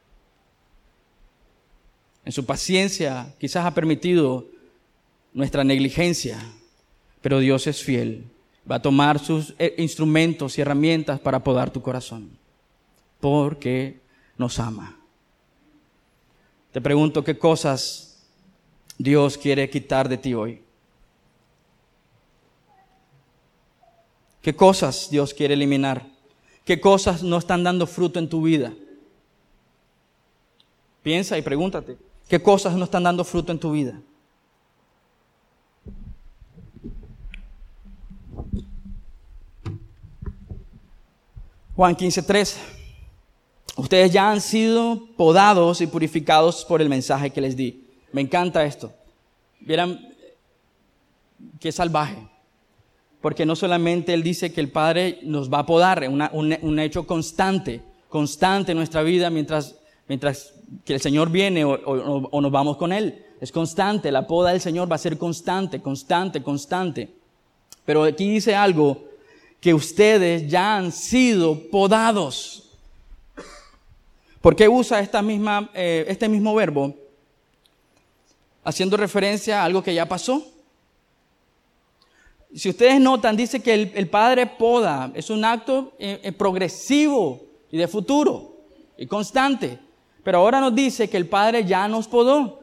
A: En su paciencia quizás ha permitido nuestra negligencia, pero Dios es fiel. Va a tomar sus instrumentos y herramientas para podar tu corazón, porque nos ama. Te pregunto, ¿qué cosas Dios quiere quitar de ti hoy? ¿Qué cosas Dios quiere eliminar? ¿Qué cosas no están dando fruto en tu vida? Piensa y pregúntate, ¿qué cosas no están dando fruto en tu vida? Juan quince tres. Ustedes ya han sido podados y purificados por el mensaje que les di. Me encanta esto. Vieran qué salvaje. Porque no solamente Él dice que el Padre nos va a podar, una, un, un hecho constante, constante en nuestra vida mientras, mientras que el Señor viene o, o, o nos vamos con Él. Es constante, la poda del Señor va a ser constante, constante, constante. Pero aquí dice algo, que ustedes ya han sido podados. ¿Por qué usa esta misma, eh, este mismo verbo? Haciendo referencia a algo que ya pasó. Si ustedes notan, dice que el, el Padre poda. Es un acto eh, eh, progresivo y de futuro y constante. Pero ahora nos dice que el Padre ya nos podó.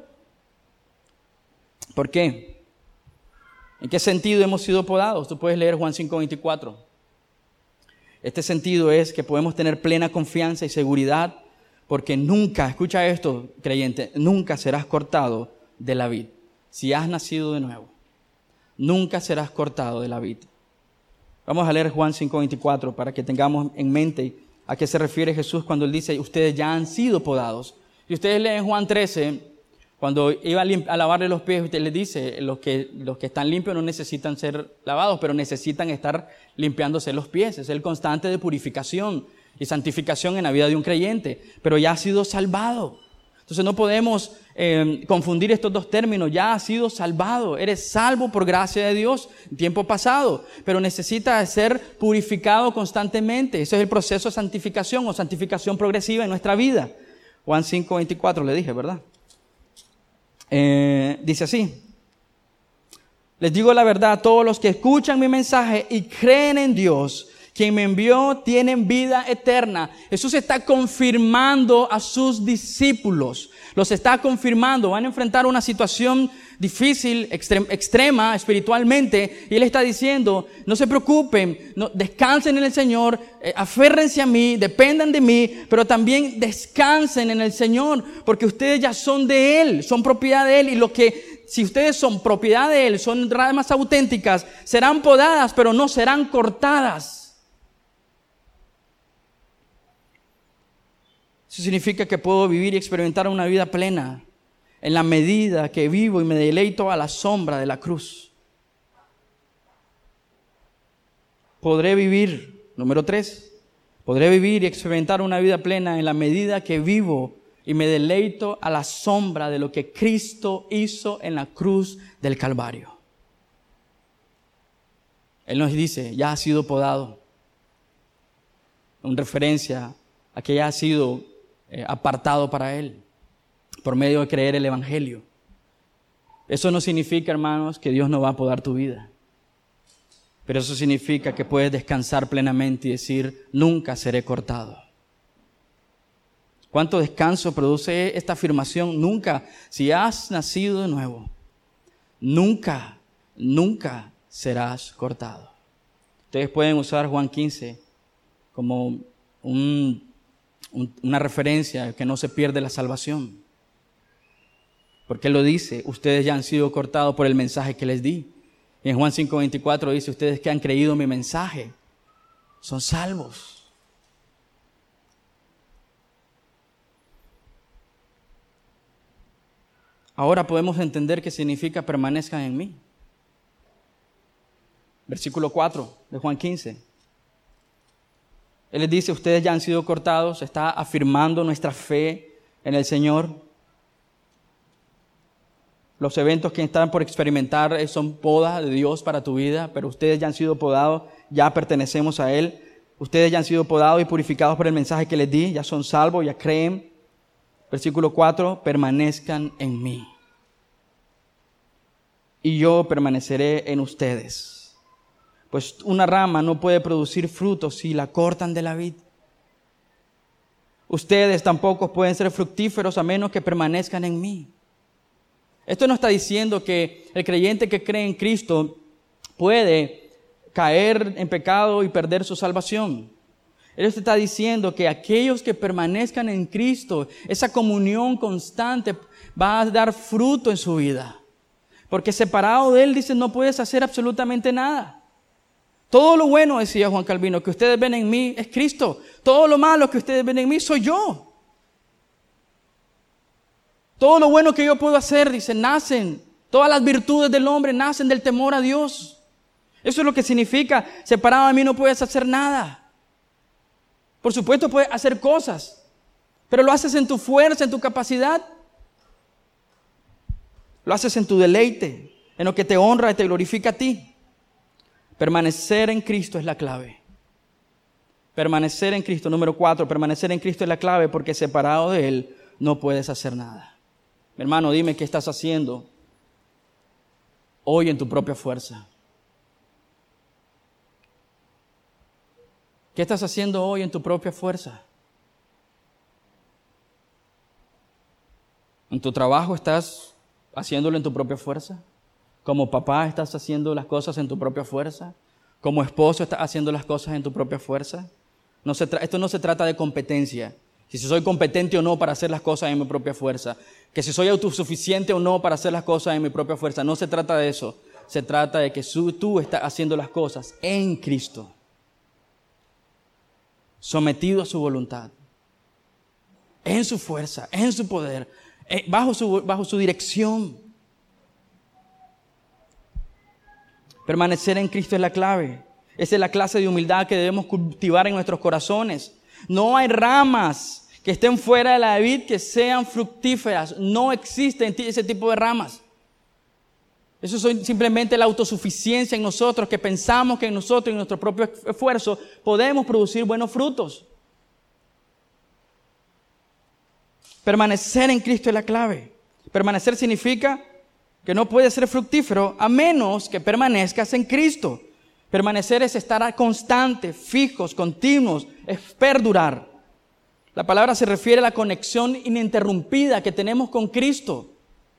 A: ¿Por qué? ¿En qué sentido hemos sido podados? Tú puedes leer Juan cinco veinticuatro. Este sentido es que podemos tener plena confianza y seguridad porque nunca, escucha esto, creyente, nunca serás cortado de la vid. Si has nacido de nuevo, nunca serás cortado de la vid. Vamos a leer Juan cinco veinticuatro para que tengamos en mente a qué se refiere Jesús cuando Él dice, ustedes ya han sido podados. Y ustedes leen Juan trece, cuando iba a, limp- a lavarle los pies, usted les dice, los que, los que están limpios no necesitan ser lavados, pero necesitan estar limpiándose los pies. Es el constante de purificación y santificación en la vida de un creyente, pero ya ha sido salvado. Entonces no podemos eh, confundir estos dos términos. Ya has sido salvado, eres salvo por gracia de Dios en tiempo pasado, pero necesitas ser purificado constantemente. Ese es el proceso de santificación o santificación progresiva en nuestra vida. Juan cinco veinticuatro le dije, ¿verdad? Eh, dice así: les digo la verdad, todos los que escuchan mi mensaje y creen en Dios, quien me envió, tienen vida eterna. Jesús está confirmando a sus discípulos. Los está confirmando. Van a enfrentar una situación difícil, extrem- extrema espiritualmente. Y Él está diciendo, no se preocupen, no, descansen en el Señor, eh, aférrense a mí, dependan de mí, pero también descansen en el Señor, porque ustedes ya son de Él, son propiedad de Él. Y lo que, si ustedes son propiedad de Él, son ramas auténticas, serán podadas, pero no serán cortadas. Eso significa que puedo vivir y experimentar una vida plena en la medida que vivo y me deleito a la sombra de la cruz. podré vivir, número tres, podré vivir y experimentar una vida plena en la medida que vivo y me deleito a la sombra de lo que Cristo hizo en la cruz del Calvario. Él nos dice, ya ha sido podado, en referencia a que ya ha sido eh, apartado para Él, por medio de creer el Evangelio. Eso no significa, hermanos, que Dios no va a podar tu vida. Pero eso significa que puedes descansar plenamente y decir, nunca seré cortado. ¿Cuánto descanso produce esta afirmación? Nunca, si has nacido de nuevo, nunca, nunca serás cortado. Ustedes pueden usar Juan quince como un, un, una referencia que no se pierde la salvación. Porque Él lo dice, ustedes ya han sido cortados por el mensaje que les di. Y en Juan cinco veinticuatro dice, ustedes que han creído mi mensaje, son salvos. Ahora podemos entender qué significa permanezcan en mí. Versículo cuatro de Juan quince. Él les dice, ustedes ya han sido cortados, está afirmando nuestra fe en el Señor. Los eventos que están por experimentar son poda de Dios para tu vida, pero ustedes ya han sido podados, ya pertenecemos a Él. Ustedes ya han sido podados y purificados por el mensaje que les di, ya son salvos, ya creen. Versículo cuatro, permanezcan en mí. Y yo permaneceré en ustedes. Pues una rama no puede producir frutos si la cortan de la vid. Ustedes tampoco pueden ser fructíferos a menos que permanezcan en mí. Esto no está diciendo que el creyente que cree en Cristo puede caer en pecado y perder su salvación. Él está diciendo que aquellos que permanezcan en Cristo, esa comunión constante va a dar fruto en su vida. Porque separado de Él, dice, no puedes hacer absolutamente nada. Todo lo bueno, decía Juan Calvino, que ustedes ven en mí es Cristo. Todo lo malo que ustedes ven en mí soy yo. Todo lo bueno que yo puedo hacer, dice, nacen. Todas las virtudes del hombre nacen del temor a Dios. Eso es lo que significa, separado de mí no puedes hacer nada. Por supuesto puedes hacer cosas, pero lo haces en tu fuerza, en tu capacidad. Lo haces en tu deleite, en lo que te honra y te glorifica a ti. Permanecer en Cristo es la clave. Permanecer en Cristo, número cuatro, permanecer en Cristo es la clave porque separado de Él no puedes hacer nada. Mi hermano, dime qué estás haciendo hoy en tu propia fuerza. ¿Qué estás haciendo hoy en tu propia fuerza? ¿En tu trabajo estás haciéndolo en tu propia fuerza? ¿Como papá estás haciendo las cosas en tu propia fuerza? ¿Como esposo estás haciendo las cosas en tu propia fuerza? No se tra- esto no se trata de competencia. Si soy competente o no para hacer las cosas en mi propia fuerza. Que si soy autosuficiente o no para hacer las cosas en mi propia fuerza. No se trata de eso. Se trata de que tú estás haciendo las cosas en Cristo. Sometido a su voluntad. En su fuerza, en su poder. Bajo su, bajo su dirección. Permanecer en Cristo es la clave. Esa es la clase de humildad que debemos cultivar en nuestros corazones. No hay ramas que estén fuera de la vid que sean fructíferas. No existe ese tipo de ramas. Eso es simplemente la autosuficiencia en nosotros, que pensamos que en nosotros, en nuestro propio esfuerzo, podemos producir buenos frutos. Permanecer en Cristo es la clave. Permanecer significa que no puedes ser fructífero a menos que permanezcas en Cristo. Permanecer es estar constante, fijos, continuos, es perdurar. La palabra se refiere a la conexión ininterrumpida que tenemos con Cristo.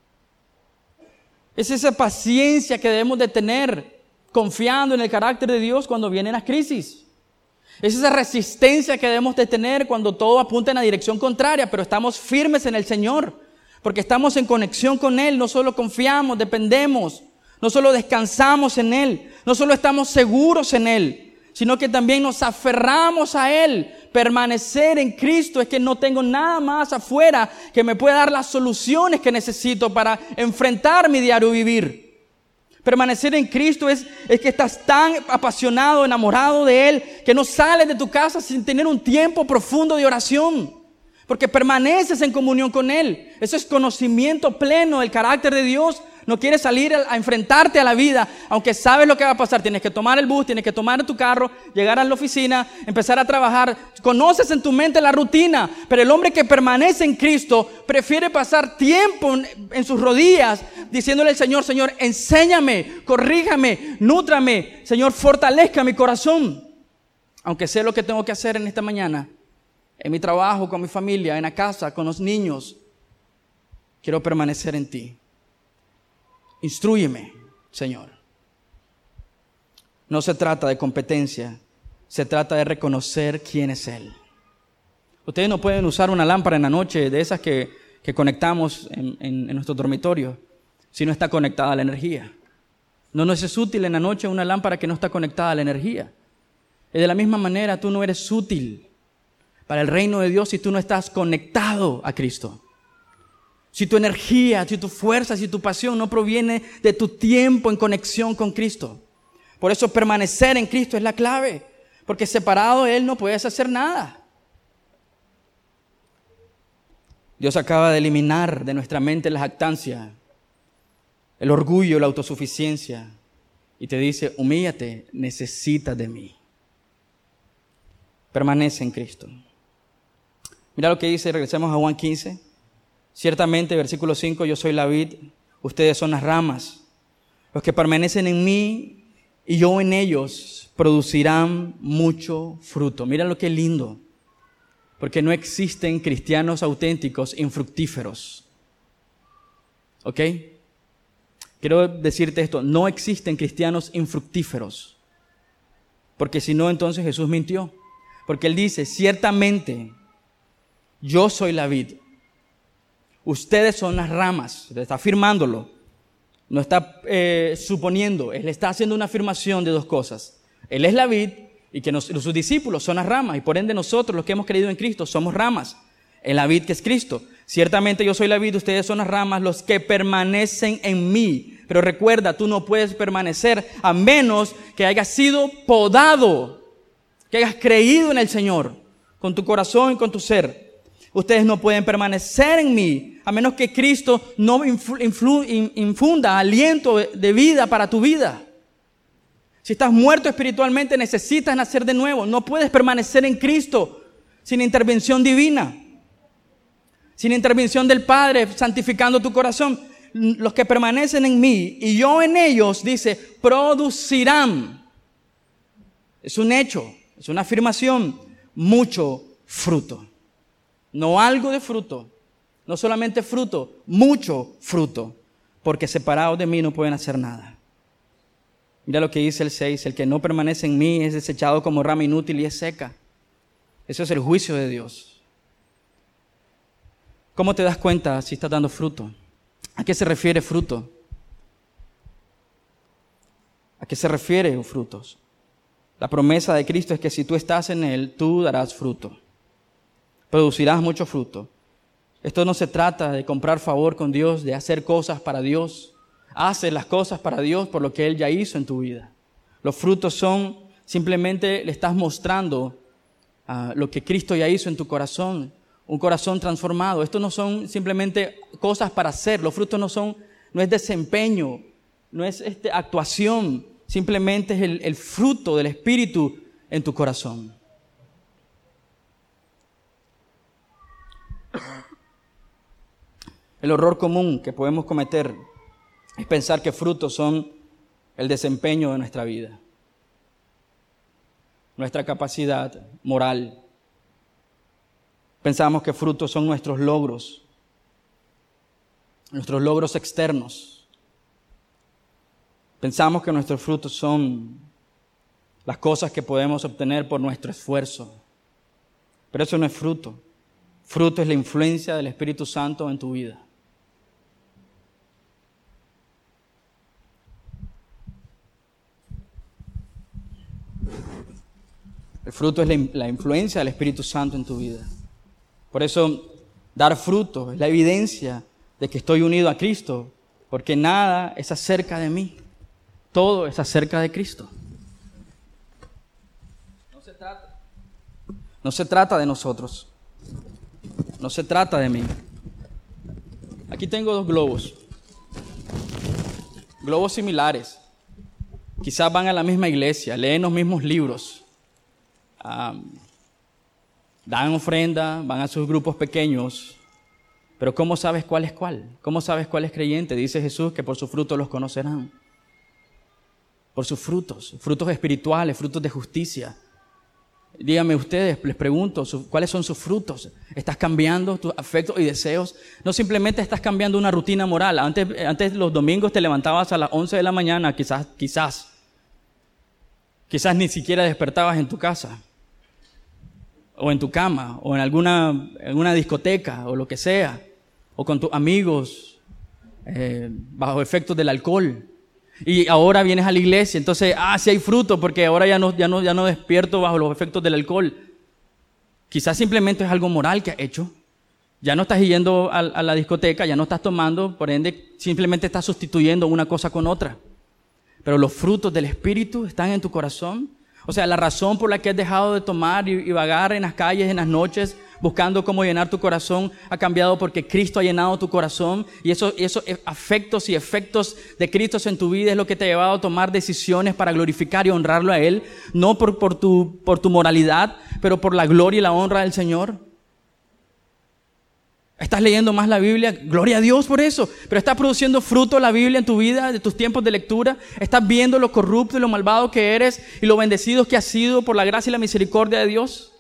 A: Es esa paciencia que debemos de tener confiando en el carácter de Dios cuando vienen las crisis. Es esa resistencia que debemos de tener cuando todo apunta en la dirección contraria, pero estamos firmes en el Señor, porque estamos en conexión con Él. No solo confiamos, dependemos, no solo descansamos en Él, no solo estamos seguros en Él, sino que también nos aferramos a Él. Permanecer en Cristo es que no tengo nada más afuera que me pueda dar las soluciones que necesito para enfrentar mi diario vivir. Permanecer en Cristo es, es que estás tan apasionado, enamorado de Él, que no sales de tu casa sin tener un tiempo profundo de oración. Porque permaneces en comunión con Él. Eso es conocimiento pleno del carácter de Dios. No quieres salir a, a enfrentarte a la vida, aunque sabes lo que va a pasar. Tienes que tomar el bus, tienes que tomar tu carro, llegar a la oficina, empezar a trabajar. Conoces en tu mente la rutina, pero el hombre que permanece en Cristo prefiere pasar tiempo en, en sus rodillas diciéndole al Señor: Señor, enséñame, corríjame, nútrame, Señor, fortalezca mi corazón. Aunque sé lo que tengo que hacer en esta mañana, en mi trabajo, con mi familia, en la casa, con los niños, quiero permanecer en ti. Instrúyeme, Señor. No se trata de competencia, se trata de reconocer quién es Él. Ustedes no pueden usar una lámpara en la noche de esas que, que conectamos en, en, en nuestro dormitorio si no está conectada a la energía. No nos es útil en la noche una lámpara que no está conectada a la energía. Y de la misma manera tú no eres útil para el reino de Dios si tú no estás conectado a Cristo. Si tu energía, si tu fuerza, si tu pasión no proviene de tu tiempo en conexión con Cristo. Por eso permanecer en Cristo es la clave. Porque separado de Él no puedes hacer nada. Dios acaba de eliminar de nuestra mente la jactancia, el orgullo, la autosuficiencia. Y te dice: humíllate, necesitas de mí. Permanece en Cristo. Mira lo que dice, regresemos a Juan quince. Ciertamente, versículo cinco, yo soy la vid, ustedes son las ramas. Los que permanecen en mí y yo en ellos producirán mucho fruto. Mira lo que lindo. Porque no existen cristianos auténticos infructíferos. ¿Ok? Quiero decirte esto, no existen cristianos infructíferos. Porque si no, entonces Jesús mintió. Porque Él dice, ciertamente, yo soy la vid. Ustedes son las ramas. Está afirmándolo. No está eh, suponiendo. Él está haciendo una afirmación de dos cosas. Él es la vid y que nos, sus discípulos son las ramas. Y por ende nosotros, los que hemos creído en Cristo, somos ramas. En la vid que es Cristo. Ciertamente yo soy la vid, ustedes son las ramas, los que permanecen en mí. Pero recuerda, tú no puedes permanecer a menos que hayas sido podado. Que hayas creído en el Señor. Con tu corazón y con tu ser. Ustedes no pueden permanecer en mí a menos que Cristo no influ, influ, infunda aliento de vida para tu vida. Si estás muerto espiritualmente, necesitas nacer de nuevo. No puedes permanecer en Cristo sin intervención divina. Sin intervención del Padre, santificando tu corazón. Los que permanecen en mí y yo en ellos, dice, producirán. Es un hecho, es una afirmación, mucho fruto. No algo de fruto, no solamente fruto, mucho fruto, porque separados de mí no pueden hacer nada. Mira lo que dice el seis, el que no permanece en mí es desechado como rama inútil y es seca. Eso es el juicio de Dios. ¿Cómo te das cuenta si estás dando fruto? ¿A qué se refiere fruto? ¿A qué se refiere frutos? La promesa de Cristo es que si tú estás en Él, tú darás fruto. Producirás mucho fruto. Esto no se trata de comprar favor con Dios, de hacer cosas para Dios. Haces las cosas para Dios por lo que Él ya hizo en tu vida. Los frutos son, simplemente le estás mostrando uh, lo que Cristo ya hizo en tu corazón. Un corazón transformado. Esto no son simplemente cosas para hacer. Los frutos no son, no es desempeño, no es este, actuación. Simplemente es el, el fruto del Espíritu en tu corazón. El error común que podemos cometer es pensar que frutos son el desempeño de nuestra vida, nuestra capacidad moral. Pensamos que frutos son nuestros logros, nuestros logros externos. Pensamos que nuestros frutos son las cosas que podemos obtener por nuestro esfuerzo. Pero eso no es fruto. Fruto es la influencia del Espíritu Santo en tu vida. El fruto es la, la influencia del Espíritu Santo en tu vida. Por eso, dar fruto es la evidencia de que estoy unido a Cristo, porque nada es acerca de mí. Todo es acerca de Cristo. No se trata, no se trata de nosotros. No se trata de mí. Aquí tengo dos globos. Globos similares. Quizás van a la misma iglesia, leen los mismos libros, um, dan ofrenda, van a sus grupos pequeños. Pero ¿cómo sabes cuál es cuál? ¿Cómo sabes cuál es creyente? Dice Jesús que por sus frutos los conocerán. Por sus frutos, frutos espirituales, frutos de justicia. Díganme ustedes, les pregunto, ¿cuáles son sus frutos? ¿Estás cambiando tus afectos y deseos? No simplemente estás cambiando una rutina moral. Antes, antes los domingos te levantabas a las once de la mañana, quizás, quizás. Quizás ni siquiera despertabas en tu casa. O en tu cama, o en alguna, en una discoteca, o lo que sea. O con tus amigos, eh, bajo efectos del alcohol. Y ahora vienes a la iglesia, entonces, ah, sí hay fruto, porque ahora ya no, ya no, ya no despierto bajo los efectos del alcohol. Quizás simplemente es algo moral que has hecho. Ya no estás yendo a, a la discoteca, ya no estás tomando, por ende, simplemente estás sustituyendo una cosa con otra. Pero los frutos del Espíritu están en tu corazón. O sea, la razón por la que has dejado de tomar y, y vagar en las calles, en las noches, buscando cómo llenar tu corazón, ha cambiado porque Cristo ha llenado tu corazón. Y esos, esos afectos y efectos de Cristo en tu vida es lo que te ha llevado a tomar decisiones para glorificar y honrarlo a Él. No por, por, tu, por tu moralidad, pero por la gloria y la honra del Señor. Estás leyendo más la Biblia, gloria a Dios por eso, pero está produciendo fruto la Biblia en tu vida, de tus tiempos de lectura. Estás viendo lo corrupto y lo malvado que eres y lo bendecido que has sido por la gracia y la misericordia de Dios.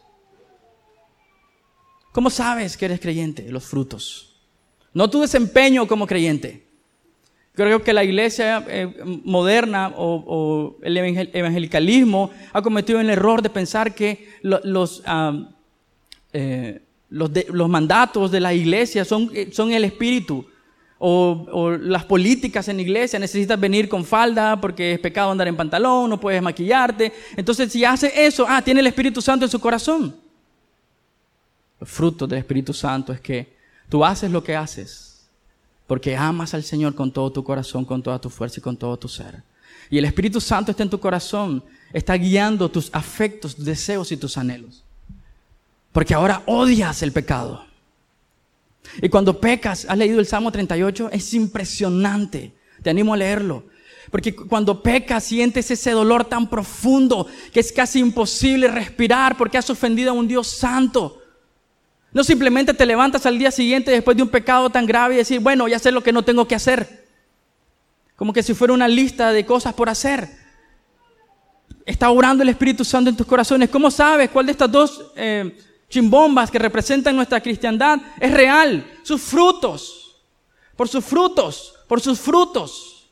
A: ¿Cómo sabes que eres creyente? Los frutos. No tu desempeño como creyente. Creo que la iglesia eh, moderna o, o el evangelicalismo ha cometido el error de pensar que lo, los... Um, eh, Los, de, los mandatos de la iglesia son, son el espíritu. O, o las políticas en la iglesia, necesitas venir con falda porque es pecado andar en pantalón, no puedes maquillarte. Entonces, si hace eso, ah, tiene el Espíritu Santo en su corazón. Los frutos del Espíritu Santo es que tú haces lo que haces porque amas al Señor con todo tu corazón, con toda tu fuerza y con todo tu ser. Y el Espíritu Santo está en tu corazón, está guiando tus afectos, tus deseos y tus anhelos. Porque ahora odias el pecado. Y cuando pecas, ¿has leído el Salmo treinta y ocho? Es impresionante. Te animo a leerlo. Porque cuando pecas sientes ese dolor tan profundo que es casi imposible respirar porque has ofendido a un Dios santo. No simplemente te levantas al día siguiente después de un pecado tan grave y decir, bueno, ya sé lo que no tengo que hacer. Como que si fuera una lista de cosas por hacer. Está obrando el Espíritu Santo en tus corazones. ¿Cómo sabes cuál de estas dos eh, chimbombas que representan nuestra cristiandad es real? Sus frutos. Por sus frutos. Por sus frutos.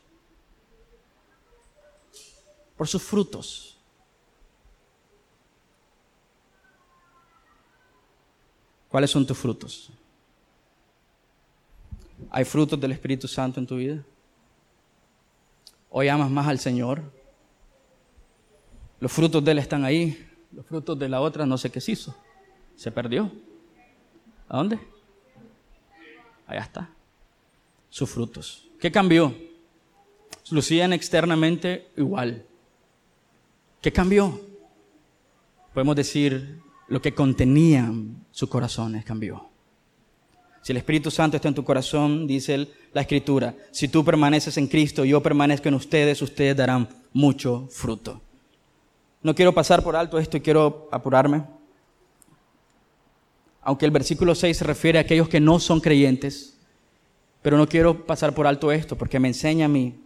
A: Por sus frutos. ¿Cuáles son tus frutos? ¿Hay frutos del Espíritu Santo en tu vida? ¿Hoy amas más al Señor? Los frutos de Él están ahí. Los frutos de la otra no sé qué se hizo. Se perdió. ¿A dónde? Allá está. Sus frutos. ¿Qué cambió? Lucían externamente igual. ¿Qué cambió? Podemos decir lo que contenían sus corazones cambió. Si el Espíritu Santo está en tu corazón, dice la Escritura, si tú permaneces en Cristo y yo permanezco en ustedes, ustedes darán mucho fruto. No quiero pasar por alto esto y quiero apurarme. Aunque el versículo seis se refiere a aquellos que no son creyentes, pero no quiero pasar por alto esto porque me enseña a mí.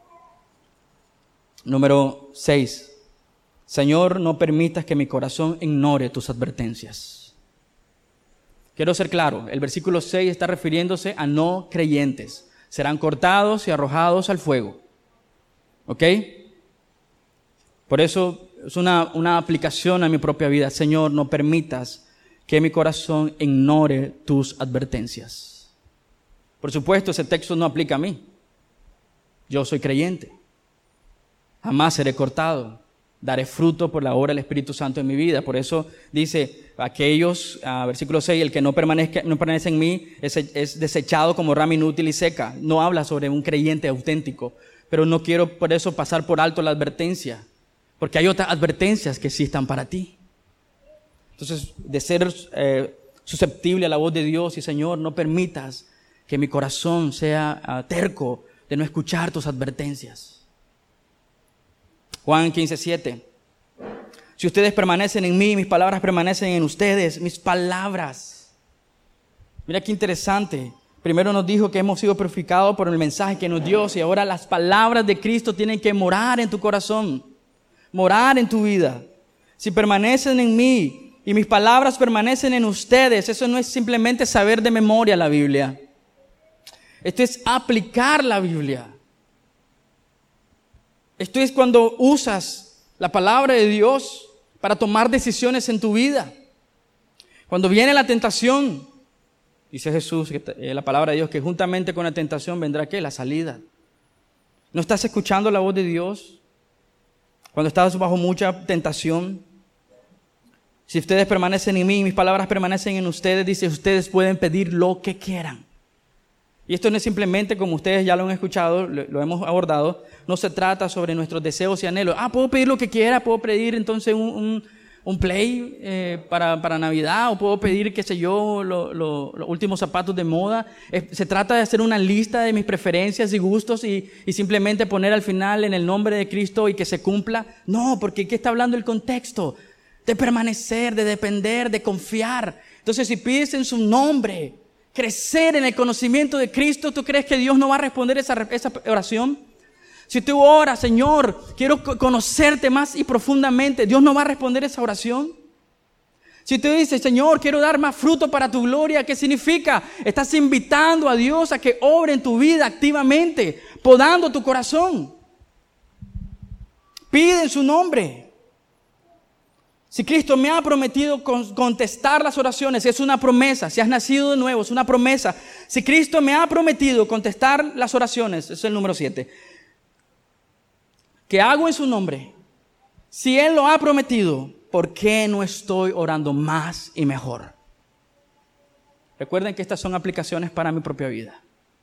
A: Número seis. Señor, no permitas que mi corazón ignore tus advertencias. Quiero ser claro, el versículo seis está refiriéndose a no creyentes. Serán cortados y arrojados al fuego. ¿Ok? Por eso es una, una aplicación a mi propia vida. Señor, no permitas que mi corazón ignore tus advertencias. Por supuesto, ese texto no aplica a mí. Yo soy creyente. Jamás seré cortado. Daré fruto por la obra del Espíritu Santo en mi vida. Por eso dice, aquellos, uh, versículo seis, el que no permanezca, no permanece en mí es, es desechado como rama inútil y seca. No habla sobre un creyente auténtico, pero no quiero por eso pasar por alto la advertencia, porque hay otras advertencias que sí están para ti. Entonces, de ser eh, susceptible a la voz de Dios y Señor, no permitas que mi corazón sea uh, terco de no escuchar tus advertencias. Juan quince, siete. Si ustedes permanecen en mí, mis palabras permanecen en ustedes, mis palabras. Mira qué interesante. Primero nos dijo que hemos sido purificados por el mensaje que nos dio, y ahora las palabras de Cristo tienen que morar en tu corazón, morar en tu vida. Si permanecen en mí y mis palabras permanecen en ustedes, eso no es simplemente saber de memoria la Biblia. Esto es aplicar la Biblia. Esto es cuando usas la palabra de Dios para tomar decisiones en tu vida. Cuando viene la tentación, dice Jesús, que eh, la palabra de Dios, que juntamente con la tentación vendrá ¿qué? La salida. ¿No estás escuchando la voz de Dios? Cuando estás bajo mucha tentación. Si ustedes permanecen en mí y mis palabras permanecen en ustedes, dice, ustedes pueden pedir lo que quieran. Y esto no es simplemente, como ustedes ya lo han escuchado, lo, lo hemos abordado, no se trata sobre nuestros deseos y anhelos. Ah, puedo pedir lo que quiera, puedo pedir entonces un, un, un play eh, para, para Navidad, o puedo pedir, qué sé yo, lo, lo, los últimos zapatos de moda. Eh, se trata de hacer una lista de mis preferencias y gustos y, y simplemente poner al final en el nombre de Cristo y que se cumpla. No, porque ¿qué está hablando el contexto? De permanecer, de depender, de confiar. Entonces, si pides en su nombre, crecer en el conocimiento de Cristo, ¿tú crees que Dios no va a responder esa, esa oración? Si tú oras, Señor, quiero conocerte más y profundamente, ¿Dios no va a responder esa oración? Si tú dices, Señor, quiero dar más fruto para tu gloria, ¿qué significa? Estás invitando a Dios a que obre en tu vida activamente, podando tu corazón. Pide en su nombre. Si Cristo me ha prometido contestar las oraciones, es una promesa. Si has nacido de nuevo, es una promesa. Si Cristo me ha prometido contestar las oraciones, es el número siete, que hago en su nombre. Si Él lo ha prometido, ¿por qué no estoy orando más y mejor? Recuerden que estas son aplicaciones para mi propia vida.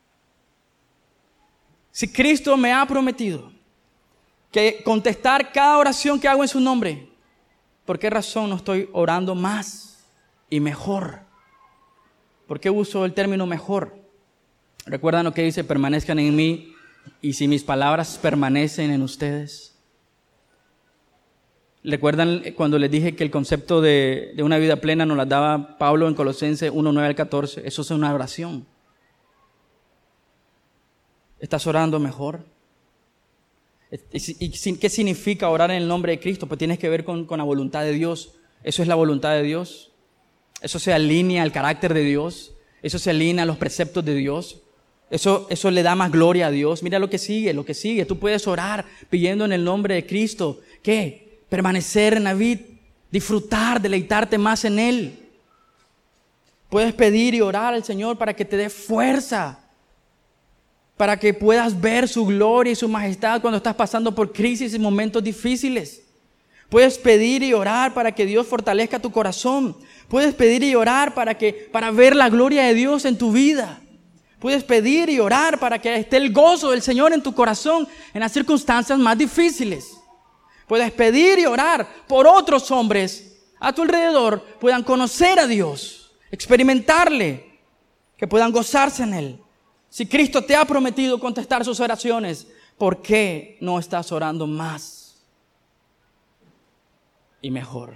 A: Si Cristo me ha prometido que contestar cada oración que hago en su nombre, ¿por qué razón no estoy orando más y mejor? ¿Por qué uso el término mejor? ¿Recuerdan lo que dice? Permanezcan en mí y si mis palabras permanecen en ustedes. ¿Recuerdan cuando les dije que el concepto de, de una vida plena nos la daba Pablo en Colosenses uno, nueve al catorce? Eso es una oración. ¿Estás orando mejor? ¿Y qué significa orar en el nombre de Cristo? Pues tienes que ver con, con la voluntad de Dios. Eso es la voluntad de Dios. Eso se alinea al carácter de Dios. Eso se alinea a los preceptos de Dios. Eso, eso le da más gloria a Dios. Mira lo que sigue, lo que sigue. Tú puedes orar pidiendo en el nombre de Cristo. ¿Qué? Permanecer en la vid, disfrutar, deleitarte más en Él. Puedes pedir y orar al Señor para que te dé fuerza, para que puedas ver su gloria y su majestad cuando estás pasando por crisis y momentos difíciles. Puedes pedir y orar para que Dios fortalezca tu corazón. Puedes pedir y orar para que, para ver la gloria de Dios en tu vida. Puedes pedir y orar para que esté el gozo del Señor en tu corazón en las circunstancias más difíciles. Puedes pedir y orar por otros hombres a tu alrededor, puedan conocer a Dios, experimentarle, que puedan gozarse en Él. Si Cristo te ha prometido contestar sus oraciones, ¿por qué no estás orando más y mejor?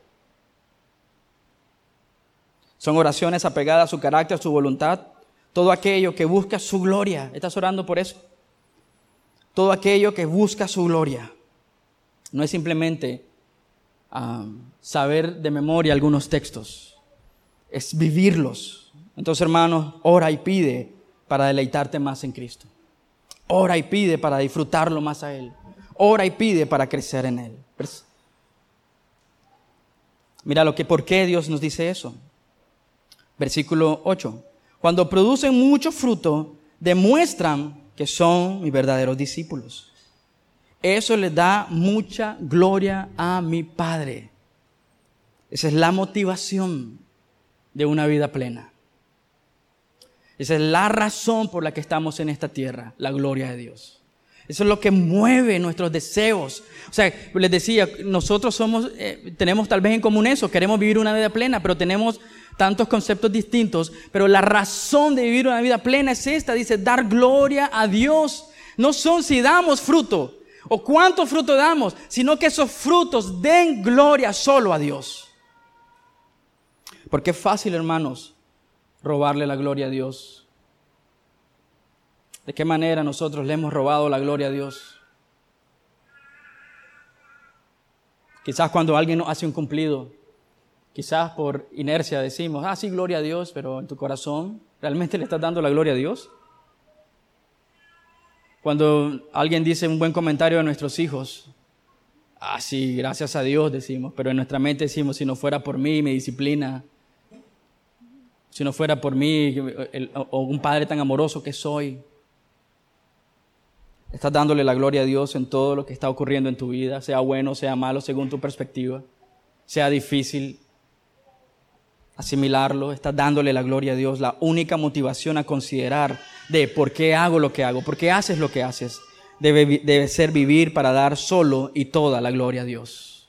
A: Son oraciones apegadas a su carácter, a su voluntad. Todo aquello que busca su gloria. ¿Estás orando por eso? Todo aquello que busca su gloria. No es simplemente um, saber de memoria algunos textos. Es vivirlos. Entonces, hermanos, ora y pide para deleitarte más en Cristo. Ora y pide para disfrutarlo más a Él. Ora y pide para crecer en Él. Mira lo que, ¿por qué Dios nos dice eso? Versículo ocho. Cuando producen mucho fruto, demuestran que son mis verdaderos discípulos. Eso les da mucha gloria a mi Padre. Esa es la motivación de una vida plena. Esa es la razón por la que estamos en esta tierra, la gloria de Dios. Eso es lo que mueve nuestros deseos. O sea, les decía, nosotros somos, eh, tenemos tal vez en común eso, queremos vivir una vida plena, pero tenemos tantos conceptos distintos. Pero la razón de vivir una vida plena es esta, dice, dar gloria a Dios. No son si damos fruto o cuánto fruto damos, sino que esos frutos den gloria solo a Dios. Porque es fácil, hermanos, robarle la gloria a Dios. ¿De qué manera nosotros le hemos robado la gloria a Dios? Quizás cuando alguien nos hace un cumplido, quizás por inercia decimos, ah, sí, gloria a Dios, pero en tu corazón, ¿realmente le estás dando la gloria a Dios? Cuando alguien dice un buen comentario de nuestros hijos, ah, sí, gracias a Dios decimos, pero en nuestra mente decimos, si no fuera por mí, mi disciplina, si no fuera por mí, el, o un padre tan amoroso que soy. Estás dándole la gloria a Dios en todo lo que está ocurriendo en tu vida, sea bueno, sea malo, según tu perspectiva, sea difícil asimilarlo. Estás dándole la gloria a Dios. La única motivación a considerar de por qué hago lo que hago, por qué haces lo que haces, debe, debe ser vivir para dar solo y toda la gloria a Dios.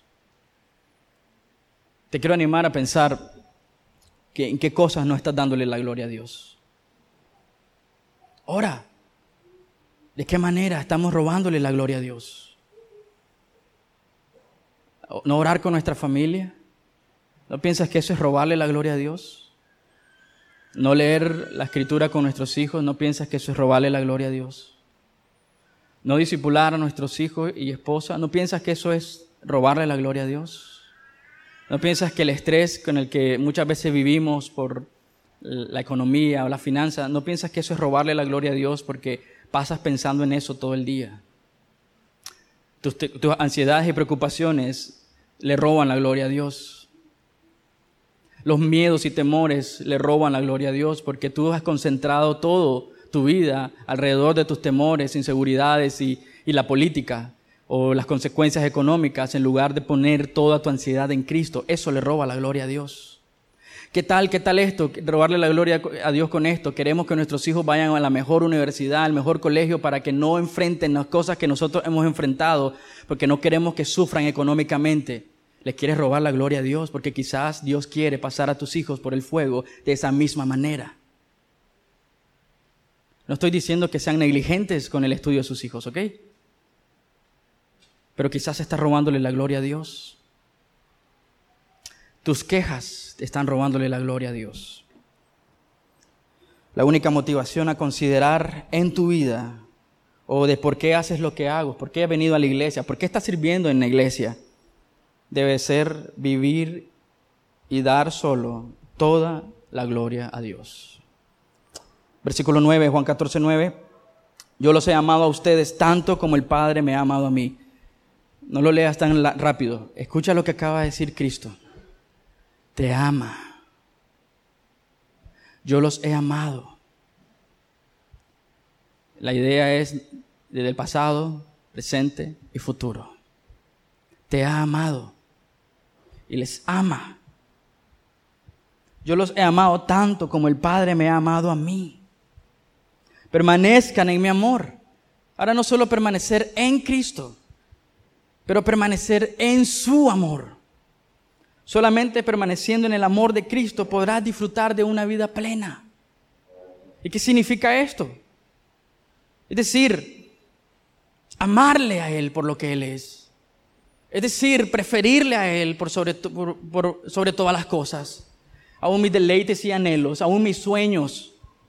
A: Te quiero animar a pensar que en qué cosas no estás dándole la gloria a Dios. Ora. ¿De qué manera estamos robándole la gloria a Dios? ¿No orar con nuestra familia? ¿No piensas que eso es robarle la gloria a Dios? ¿No leer la Escritura con nuestros hijos? ¿No piensas que eso es robarle la gloria a Dios? ¿No discipular a nuestros hijos y esposa? ¿No piensas que eso es robarle la gloria a Dios? ¿No piensas que el estrés con el que muchas veces vivimos por la economía o la finanza, no piensas que eso es robarle la gloria a Dios porque pasas pensando en eso todo el día? Tus, tus ansiedades y preocupaciones le roban la gloria a Dios. Los miedos y temores le roban la gloria a Dios porque tú has concentrado toda tu vida alrededor de tus temores, inseguridades y, y la política o las consecuencias económicas en lugar de poner toda tu ansiedad en Cristo. Eso le roba la gloria a Dios. ¿Qué tal, qué tal esto? Robarle la gloria a Dios con esto. Queremos que nuestros hijos vayan a la mejor universidad, al mejor colegio, para que no enfrenten las cosas que nosotros hemos enfrentado, porque no queremos que sufran económicamente. Le quieres robar la gloria a Dios, porque quizás Dios quiere pasar a tus hijos por el fuego de esa misma manera. No estoy diciendo que sean negligentes con el estudio de sus hijos, ¿ok? Pero quizás estás robándole la gloria a Dios. Tus quejas están robándole la gloria a Dios. La única motivación a considerar en tu vida o de por qué haces lo que hago, por qué he venido a la iglesia, por qué estás sirviendo en la iglesia, debe ser vivir y dar solo toda la gloria a Dios. Versículo nueve, Juan catorce, nueve. Yo los he amado a ustedes tanto como el Padre me ha amado a mí. No lo leas tan rápido. Escucha lo que acaba de decir Cristo. Te ama. Yo los he amado. La idea es desde el pasado, presente y futuro. Te ha amado y les ama. Yo los he amado tanto como el Padre me ha amado a mí. Permanezcan en mi amor. Ahora no solo permanecer en Cristo, pero permanecer en su amor. Solamente permaneciendo en el amor de Cristo podrás disfrutar de una vida plena. ¿Y qué significa esto? Es decir, amarle a Él por lo que Él es. Es decir, preferirle a Él por sobre, por, por, sobre todas las cosas. Aún mis deleites y anhelos, aún mis sueños,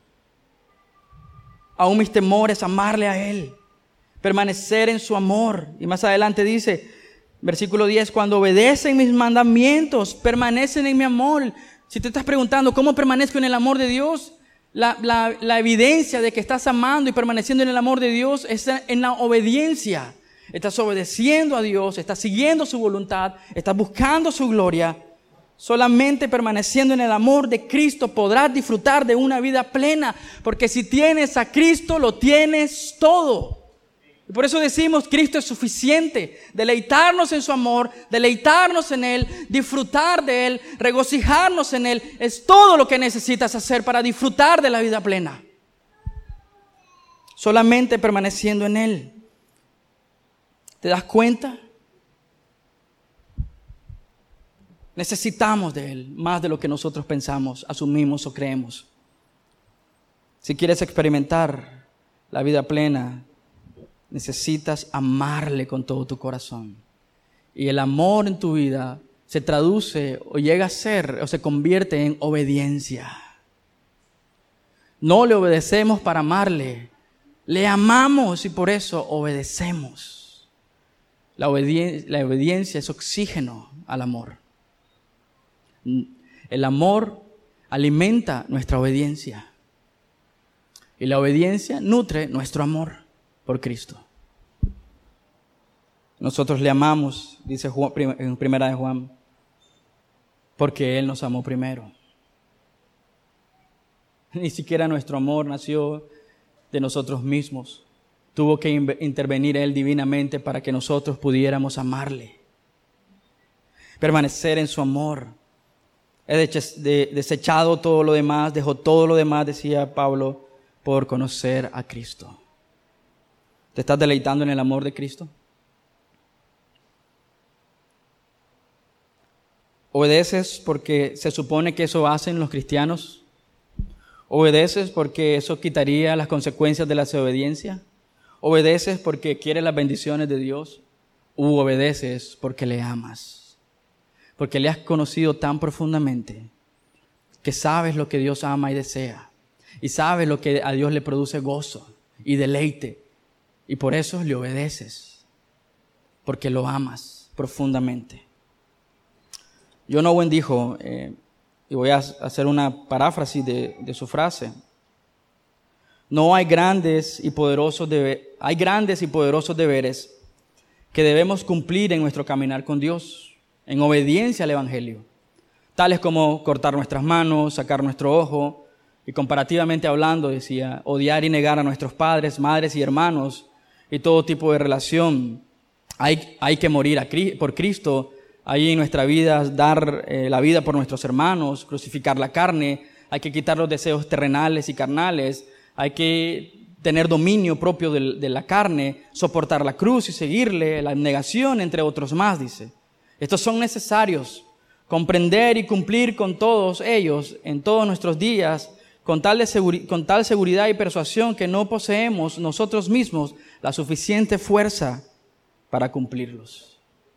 A: aún mis temores, amarle a Él. Permanecer en su amor. Y más adelante dice, versículo diez, cuando obedecen mis mandamientos, permanecen en mi amor. Si te estás preguntando, ¿cómo permanezco en el amor de Dios? La, la, la evidencia de que estás amando y permaneciendo en el amor de Dios es en la obediencia. Estás obedeciendo a Dios, estás siguiendo su voluntad, estás buscando su gloria. Solamente permaneciendo en el amor de Cristo podrás disfrutar de una vida plena. Porque si tienes a Cristo, lo tienes todo. Y por eso decimos, Cristo es suficiente. Deleitarnos en su amor, deleitarnos en Él, disfrutar de Él, regocijarnos en Él, es todo lo que necesitas hacer para disfrutar de la vida plena. Solamente permaneciendo en Él. ¿Te das cuenta? Necesitamos de Él más de lo que nosotros pensamos, asumimos o creemos. Si quieres experimentar la vida plena, necesitas amarle con todo tu corazón. Y el amor en tu vida se traduce o llega a ser o se convierte en obediencia. No le obedecemos para amarle, le amamos y por eso obedecemos. La obediencia, la obediencia es oxígeno al amor. El amor alimenta nuestra obediencia y la obediencia nutre nuestro amor por Cristo. Nosotros le amamos, dice Juan, en Primera de Juan, porque Él nos amó primero. Ni siquiera nuestro amor nació de nosotros mismos. Tuvo que intervenir Él divinamente para que nosotros pudiéramos amarle, permanecer en su amor. He desechado todo lo demás, dejó todo lo demás, decía Pablo, por conocer a Cristo. ¿Te estás deleitando en el amor de Cristo? ¿Obedeces porque se supone que eso hacen los cristianos? ¿Obedeces porque eso quitaría las consecuencias de la desobediencia? ¿Obedeces porque quieres las bendiciones de Dios? ¿U obedeces porque le amas? Porque le has conocido tan profundamente que sabes lo que Dios ama y desea. Y sabes lo que a Dios le produce gozo y deleite. Y por eso le obedeces. Porque lo amas profundamente. John Owen dijo, eh, y voy a hacer una paráfrasis de, de su frase: no hay grandes y poderosos debe, hay grandes y poderosos deberes que debemos cumplir en nuestro caminar con Dios, en obediencia al Evangelio, tales como cortar nuestras manos, sacar nuestro ojo, y comparativamente hablando, decía, odiar y negar a nuestros padres, madres y hermanos, y todo tipo de relación. Hay, hay que morir a, por Cristo. Hay en nuestra vida dar eh, la vida por nuestros hermanos, crucificar la carne, hay que quitar los deseos terrenales y carnales, hay que tener dominio propio de, de la carne, soportar la cruz y seguirle, la abnegación, entre otros más, dice. Estos son necesarios, comprender y cumplir con todos ellos en todos nuestros días, con tal, de seguri- con tal seguridad y persuasión que no poseemos nosotros mismos la suficiente fuerza para cumplirlos.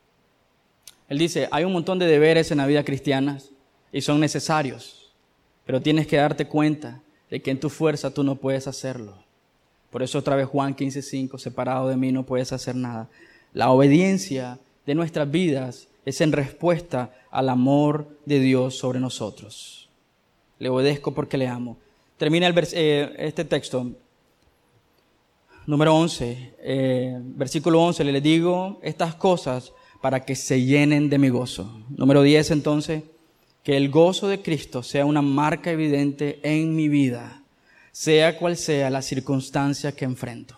A: Él dice, hay un montón de deberes en la vida cristiana y son necesarios, pero tienes que darte cuenta de que en tu fuerza tú no puedes hacerlo. Por eso otra vez Juan quince cinco, separado de mí no puedes hacer nada. La obediencia de nuestras vidas es en respuesta al amor de Dios sobre nosotros. Le obedezco porque le amo. Termina el vers- eh, este texto, número once, eh, versículo once, le digo estas cosas para que se llenen de mi gozo. Número diez, entonces, que el gozo de Cristo sea una marca evidente en mi vida, sea cual sea la circunstancia que enfrento.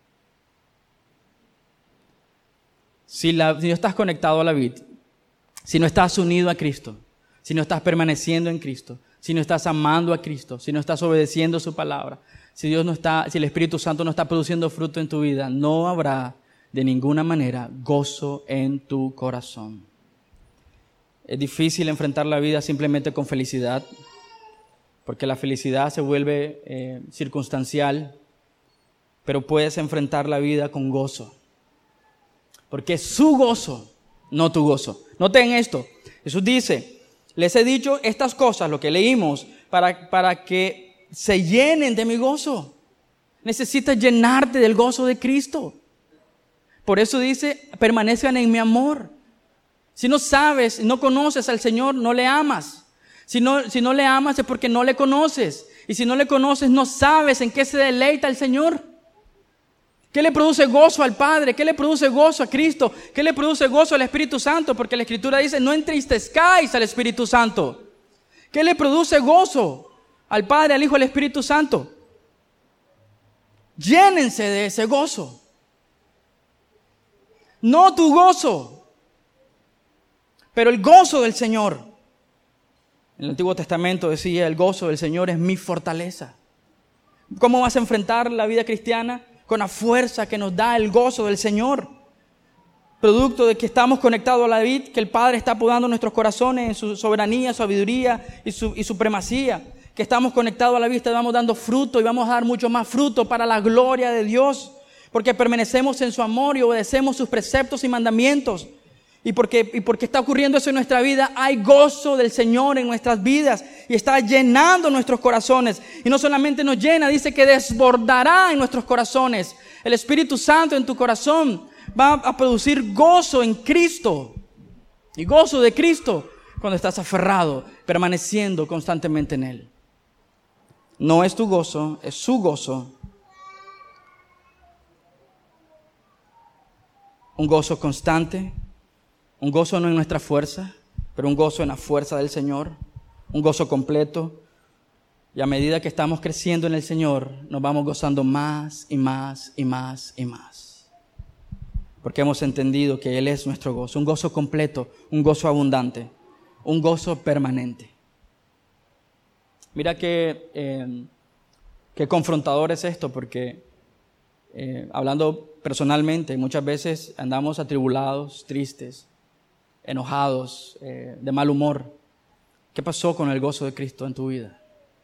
A: Si, la, si no estás conectado a la vid, si no estás unido a Cristo, si no estás permaneciendo en Cristo, si no estás amando a Cristo, si no estás obedeciendo su palabra, si Dios no está, si el Espíritu Santo no está produciendo fruto en tu vida, no habrá de ninguna manera gozo en tu corazón. Es difícil enfrentar la vida simplemente con felicidad, porque la felicidad se vuelve eh, circunstancial, pero puedes enfrentar la vida con gozo, porque es su gozo, no tu gozo. Noten esto, Jesús dice, les he dicho estas cosas, lo que leímos, para, para que se llenen de mi gozo. Necesitas llenarte del gozo de Cristo. Por eso dice, permanezcan en mi amor. Si no sabes, no conoces al Señor, no le amas. Si no, si no le amas es porque no le conoces. Y si no le conoces, no sabes en qué se deleita el Señor. ¿Qué le produce gozo al Padre? ¿Qué le produce gozo a Cristo? ¿Qué le produce gozo al Espíritu Santo? Porque la Escritura dice, no entristezcáis al Espíritu Santo. ¿Qué le produce gozo al Padre, al Hijo, al Espíritu Santo? Llénense de ese gozo. No tu gozo, pero el gozo del Señor. En el Antiguo Testamento decía, el gozo del Señor es mi fortaleza. ¿Cómo vas a enfrentar la vida cristiana? Con la fuerza que nos da el gozo del Señor. producto de que estamos conectados a la vid, que el Padre está podando nuestros corazones en su soberanía, sabiduría y, su, y supremacía. Que estamos conectados a la vid, vamos dando fruto y vamos a dar mucho más fruto para la gloria de Dios. Porque permanecemos en su amor y obedecemos sus preceptos y mandamientos. Y porque, y porque está ocurriendo eso en nuestra vida, hay gozo del Señor en nuestras vidas y está llenando nuestros corazones. Y no solamente nos llena, dice que desbordará en nuestros corazones. El Espíritu Santo en tu corazón va a producir gozo en Cristo. Y gozo de Cristo cuando estás aferrado, permaneciendo constantemente en Él. No es tu gozo, es su gozo. Un gozo constante. Un gozo no en nuestra fuerza, pero un gozo en la fuerza del Señor. Un gozo completo. Y a medida que estamos creciendo en el Señor, nos vamos gozando más y más y más y más. Porque hemos entendido que Él es nuestro gozo. Un gozo completo, un gozo abundante, un gozo permanente. Mira qué, eh, qué confrontador es esto, porque eh, hablando personalmente, muchas veces andamos atribulados, tristes, enojados, eh, de mal humor. ¿Qué pasó con el gozo de Cristo en tu vida?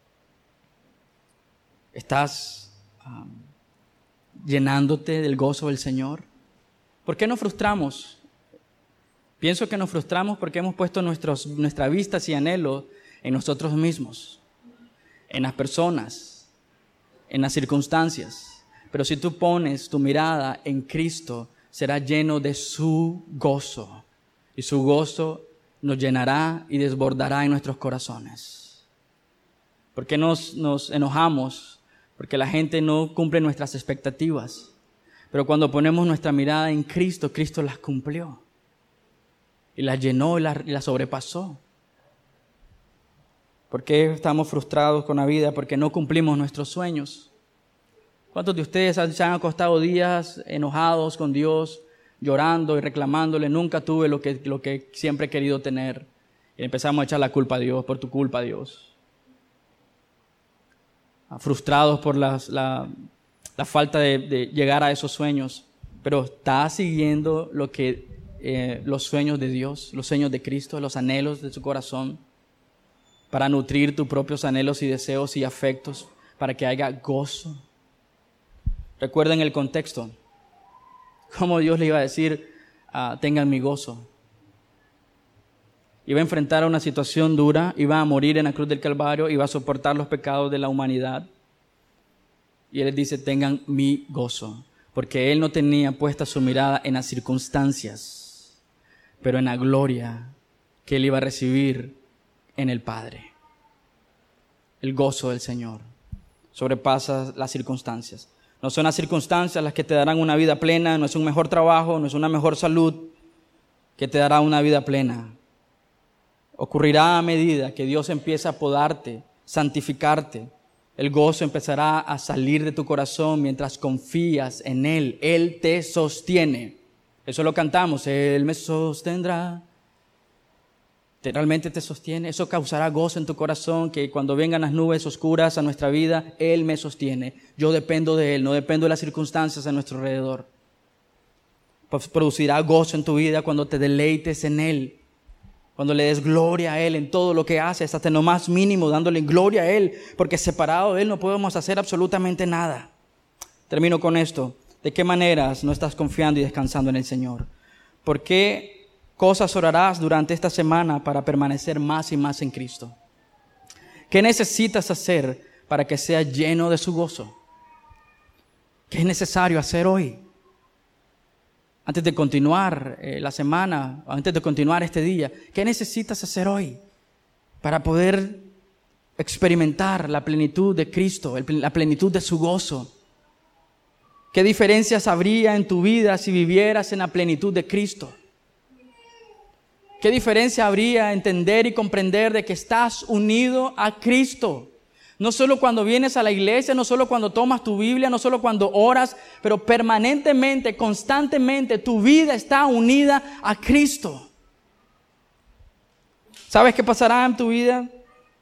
A: ¿Estás um, llenándote del gozo del Señor? ¿Por qué nos frustramos? Pienso que nos frustramos porque hemos puesto nuestros, nuestra vista y anhelo en nosotros mismos, en las personas, en las circunstancias. Pero si tú pones tu mirada en Cristo, será lleno de su gozo. Y su gozo nos llenará y desbordará en nuestros corazones. ¿Por qué nos, nos enojamos? Porque la gente no cumple nuestras expectativas. Pero cuando ponemos nuestra mirada en Cristo, Cristo las cumplió. Y las llenó y las, y las sobrepasó. ¿Por qué estamos frustrados con la vida? Porque no cumplimos nuestros sueños. ¿Cuántos de ustedes se han acostado días enojados con Dios, llorando y reclamándole? Nunca tuve lo que, lo que siempre he querido tener. Y empezamos a echar la culpa a Dios, por tu culpa, Dios. Frustrados por las, la, la falta de, de llegar a esos sueños. Pero estás siguiendo lo que, eh, los sueños de Dios, los sueños de Cristo, los anhelos de su corazón, para nutrir tus propios anhelos y deseos y afectos, para que haya gozo. Recuerden el contexto. Cómo Dios le iba a decir, uh, tengan mi gozo. Iba a enfrentar a una situación dura, iba a morir en la cruz del Calvario, iba a soportar los pecados de la humanidad. Y Él les dice, tengan mi gozo. Porque Él no tenía puesta su mirada en las circunstancias, pero en la gloria que Él iba a recibir en el Padre. El gozo del Señor sobrepasa las circunstancias. No son las circunstancias las que te darán una vida plena, no es un mejor trabajo, no es una mejor salud que te dará una vida plena. Ocurrirá a medida que Dios empieza a podarte, santificarte. El gozo empezará a salir de tu corazón mientras confías en Él. Él te sostiene. Eso lo cantamos, Él me sostendrá. Realmente te sostiene. Eso causará gozo en tu corazón, que cuando vengan las nubes oscuras a nuestra vida, Él me sostiene. Yo dependo de Él, no dependo de las circunstancias a nuestro alrededor. Pues producirá gozo en tu vida cuando te deleites en Él, cuando le des gloria a Él en todo lo que haces, hasta en lo más mínimo, dándole gloria a Él, porque separado de Él no podemos hacer absolutamente nada. Termino con esto. ¿De qué maneras no estás confiando y descansando en el Señor? ¿Por qué cosas orarás durante esta semana para permanecer más y más en Cristo? ¿Qué necesitas hacer para que seas lleno de su gozo? ¿Qué es necesario hacer hoy? Antes de continuar eh, la semana, antes de continuar este día, ¿qué necesitas hacer hoy para poder experimentar la plenitud de Cristo, el, la plenitud de su gozo? ¿Qué diferencias habría en tu vida si vivieras en la plenitud de Cristo? ¿Qué diferencia habría entender y comprender de que estás unido a Cristo? No solo cuando vienes a la iglesia, no solo cuando tomas tu Biblia, no solo cuando oras, pero permanentemente, constantemente, tu vida está unida a Cristo. ¿Sabes qué pasará en tu vida?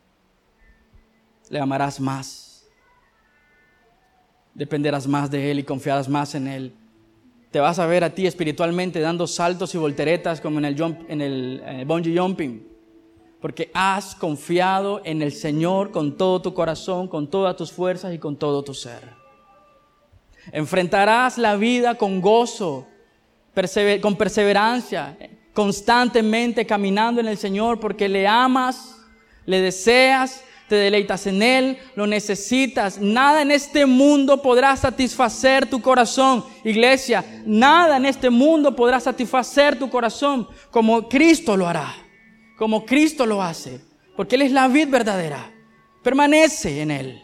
A: Le amarás más. Dependerás más de Él y confiarás más en Él. te vas a ver a ti espiritualmente dando saltos y volteretas como en el, jump, en el, en el bungee jumping. Porque has confiado en el Señor con todo tu corazón, con todas tus fuerzas y con todo tu ser. Enfrentarás la vida con gozo, persever- con perseverancia, constantemente caminando en el Señor porque le amas, le deseas, te deleitas en Él, lo necesitas. Nada en este mundo podrá satisfacer tu corazón. Iglesia, nada en este mundo podrá satisfacer tu corazón como Cristo lo hará. Como Cristo lo hace, porque Él es la vid verdadera. Permanece en Él.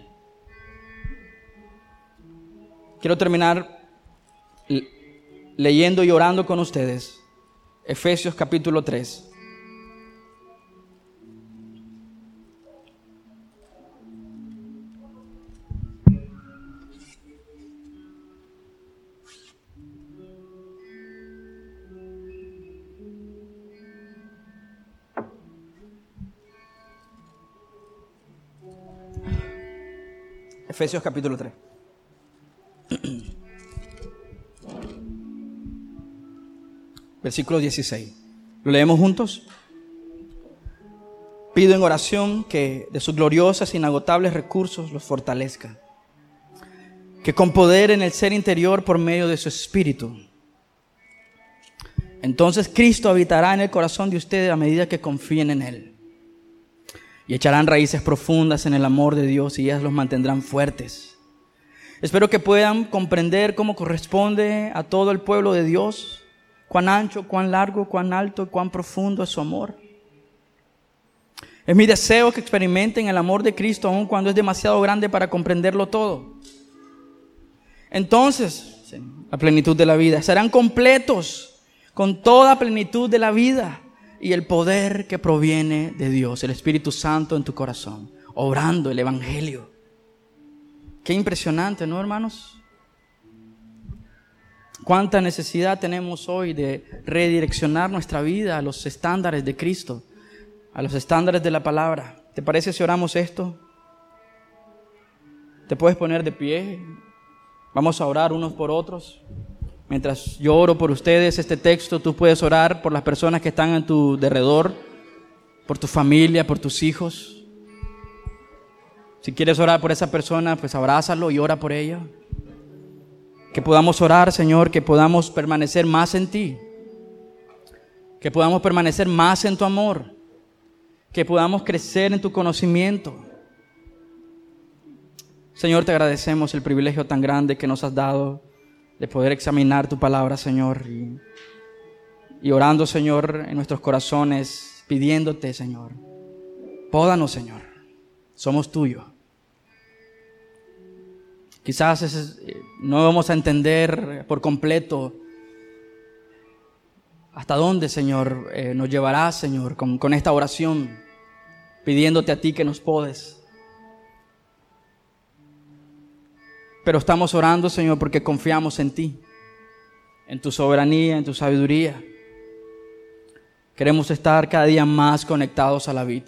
A: Quiero terminar leyendo y orando con ustedes Efesios capítulo tres. Efesios capítulo tres. Versículo dieciséis. ¿Lo leemos juntos? Pido en oración que de sus gloriosos e inagotables recursos los fortalezca. Que con poder en el ser interior por medio de su Espíritu. Entonces Cristo habitará en el corazón de ustedes a medida que confíen en Él. Y echarán raíces profundas en el amor de Dios y ellas los mantendrán fuertes. Espero que puedan comprender cómo corresponde a todo el pueblo de Dios, cuán ancho, cuán largo, cuán alto, cuán profundo es su amor. Es mi deseo que experimenten el amor de Cristo aun cuando es demasiado grande para comprenderlo todo. Entonces, la plenitud de la vida, serán completos con toda plenitud de la vida. Y el poder que proviene de Dios, el Espíritu Santo en tu corazón, obrando el Evangelio. Qué impresionante, ¿no, hermanos? Cuánta necesidad tenemos hoy de redireccionar nuestra vida a los estándares de Cristo, a los estándares de la palabra. ¿Te parece si oramos esto? ¿Te puedes poner de pie? Vamos a orar unos por otros. Mientras yo oro por ustedes, este texto, tú puedes orar por las personas que están en tu derredor, por tu familia, por tus hijos. Si quieres orar por esa persona, pues abrázalo y ora por ella. Que podamos orar, Señor, que podamos permanecer más en ti. Que podamos permanecer más en tu amor. Que podamos crecer en tu conocimiento. Señor, te agradecemos el privilegio tan grande que nos has dado de poder examinar tu palabra, Señor, y, y orando, Señor, en nuestros corazones, pidiéndote, Señor, pódanos, Señor, somos tuyos. Quizás es, no vamos a entender por completo hasta dónde, Señor, eh, nos llevarás, Señor, con, con esta oración, pidiéndote a ti que nos podes. Pero estamos orando, Señor, porque confiamos en ti, en tu soberanía, en tu sabiduría. Queremos estar cada día más conectados a la vid,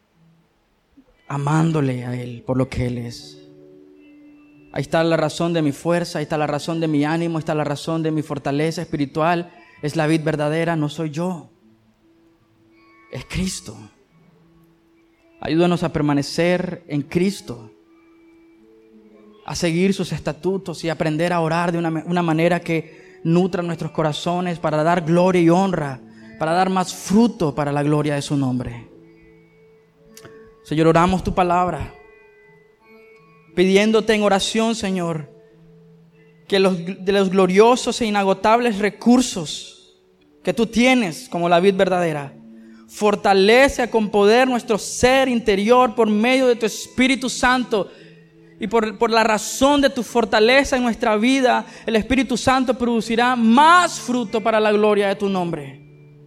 A: amándole a Él por lo que Él es. Ahí está la razón de mi fuerza, ahí está la razón de mi ánimo, ahí está la razón de mi fortaleza espiritual. Es la vid verdadera, no soy yo. Es Cristo. Ayúdanos a permanecer en Cristo, a seguir sus estatutos y aprender a orar de una, una manera que nutra nuestros corazones para dar gloria y honra, para dar más fruto para la gloria de su nombre. Señor, oramos tu palabra, pidiéndote en oración, Señor, que los, de los gloriosos e inagotables recursos que tú tienes como la vid verdadera, fortalece con poder nuestro ser interior por medio de tu Espíritu Santo. Y por, por la razón de tu fortaleza en nuestra vida, el Espíritu Santo producirá más fruto para la gloria de tu nombre.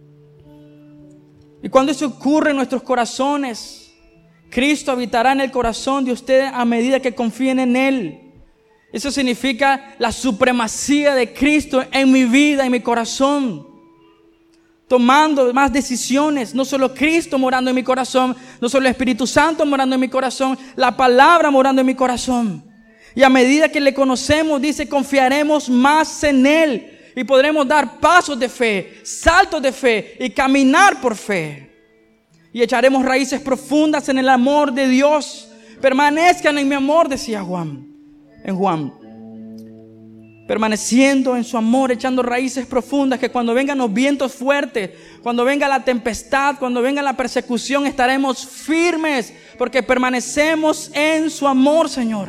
A: Y cuando eso ocurre en nuestros corazones, Cristo habitará en el corazón de ustedes a medida que confíen en Él. Eso significa la supremacía de Cristo en mi vida, en mi corazón. Tomando más decisiones, no solo Cristo morando en mi corazón, no solo el Espíritu Santo morando en mi corazón, la palabra morando en mi corazón. Y a medida que le conocemos, dice, confiaremos más en Él. y podremos dar pasos de fe, saltos de fe y caminar por fe. Y echaremos raíces profundas en el amor de Dios. Permanezcan en mi amor, decía Juan, en Juan. Permaneciendo en su amor, echando raíces profundas, que cuando vengan los vientos fuertes, cuando venga la tempestad, cuando venga la persecución, estaremos firmes, porque permanecemos en su amor, Señor.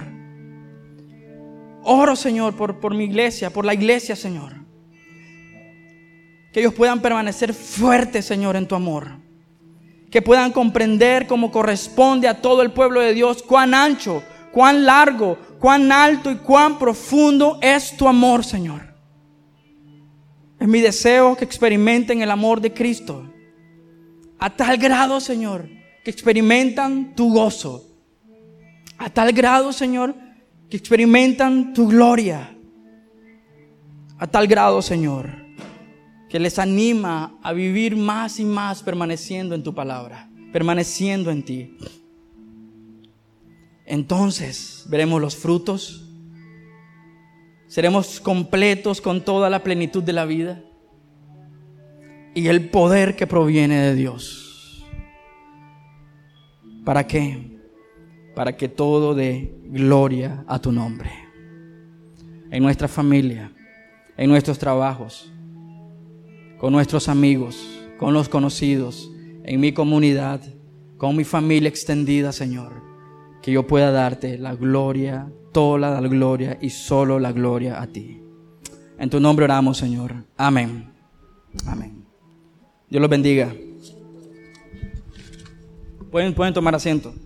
A: Oro, Señor, por, por mi iglesia, por la iglesia, Señor. Que ellos puedan permanecer fuertes, Señor, en tu amor. Que puedan comprender como corresponde a todo el pueblo de Dios cuán ancho, cuán largo, cuán alto y cuán profundo es tu amor, Señor. Es mi deseo que experimenten el amor de Cristo a tal grado, Señor, que experimentan tu gozo. A tal grado, Señor, que experimentan tu gloria. A tal grado, Señor, que les anima a vivir más y más permaneciendo en tu palabra, permaneciendo en ti. Entonces veremos los frutos, seremos completos con toda la plenitud de la vida y el poder que proviene de Dios. ¿Para qué? Para que todo dé gloria a tu nombre. En nuestra familia, en nuestros trabajos, con nuestros amigos, con los conocidos, en mi comunidad, con mi familia extendida, Señor. Que yo pueda darte la gloria, toda la gloria y solo la gloria a ti. En tu nombre oramos, Señor. Amén. Amén. Dios los bendiga. Pueden, pueden tomar asiento.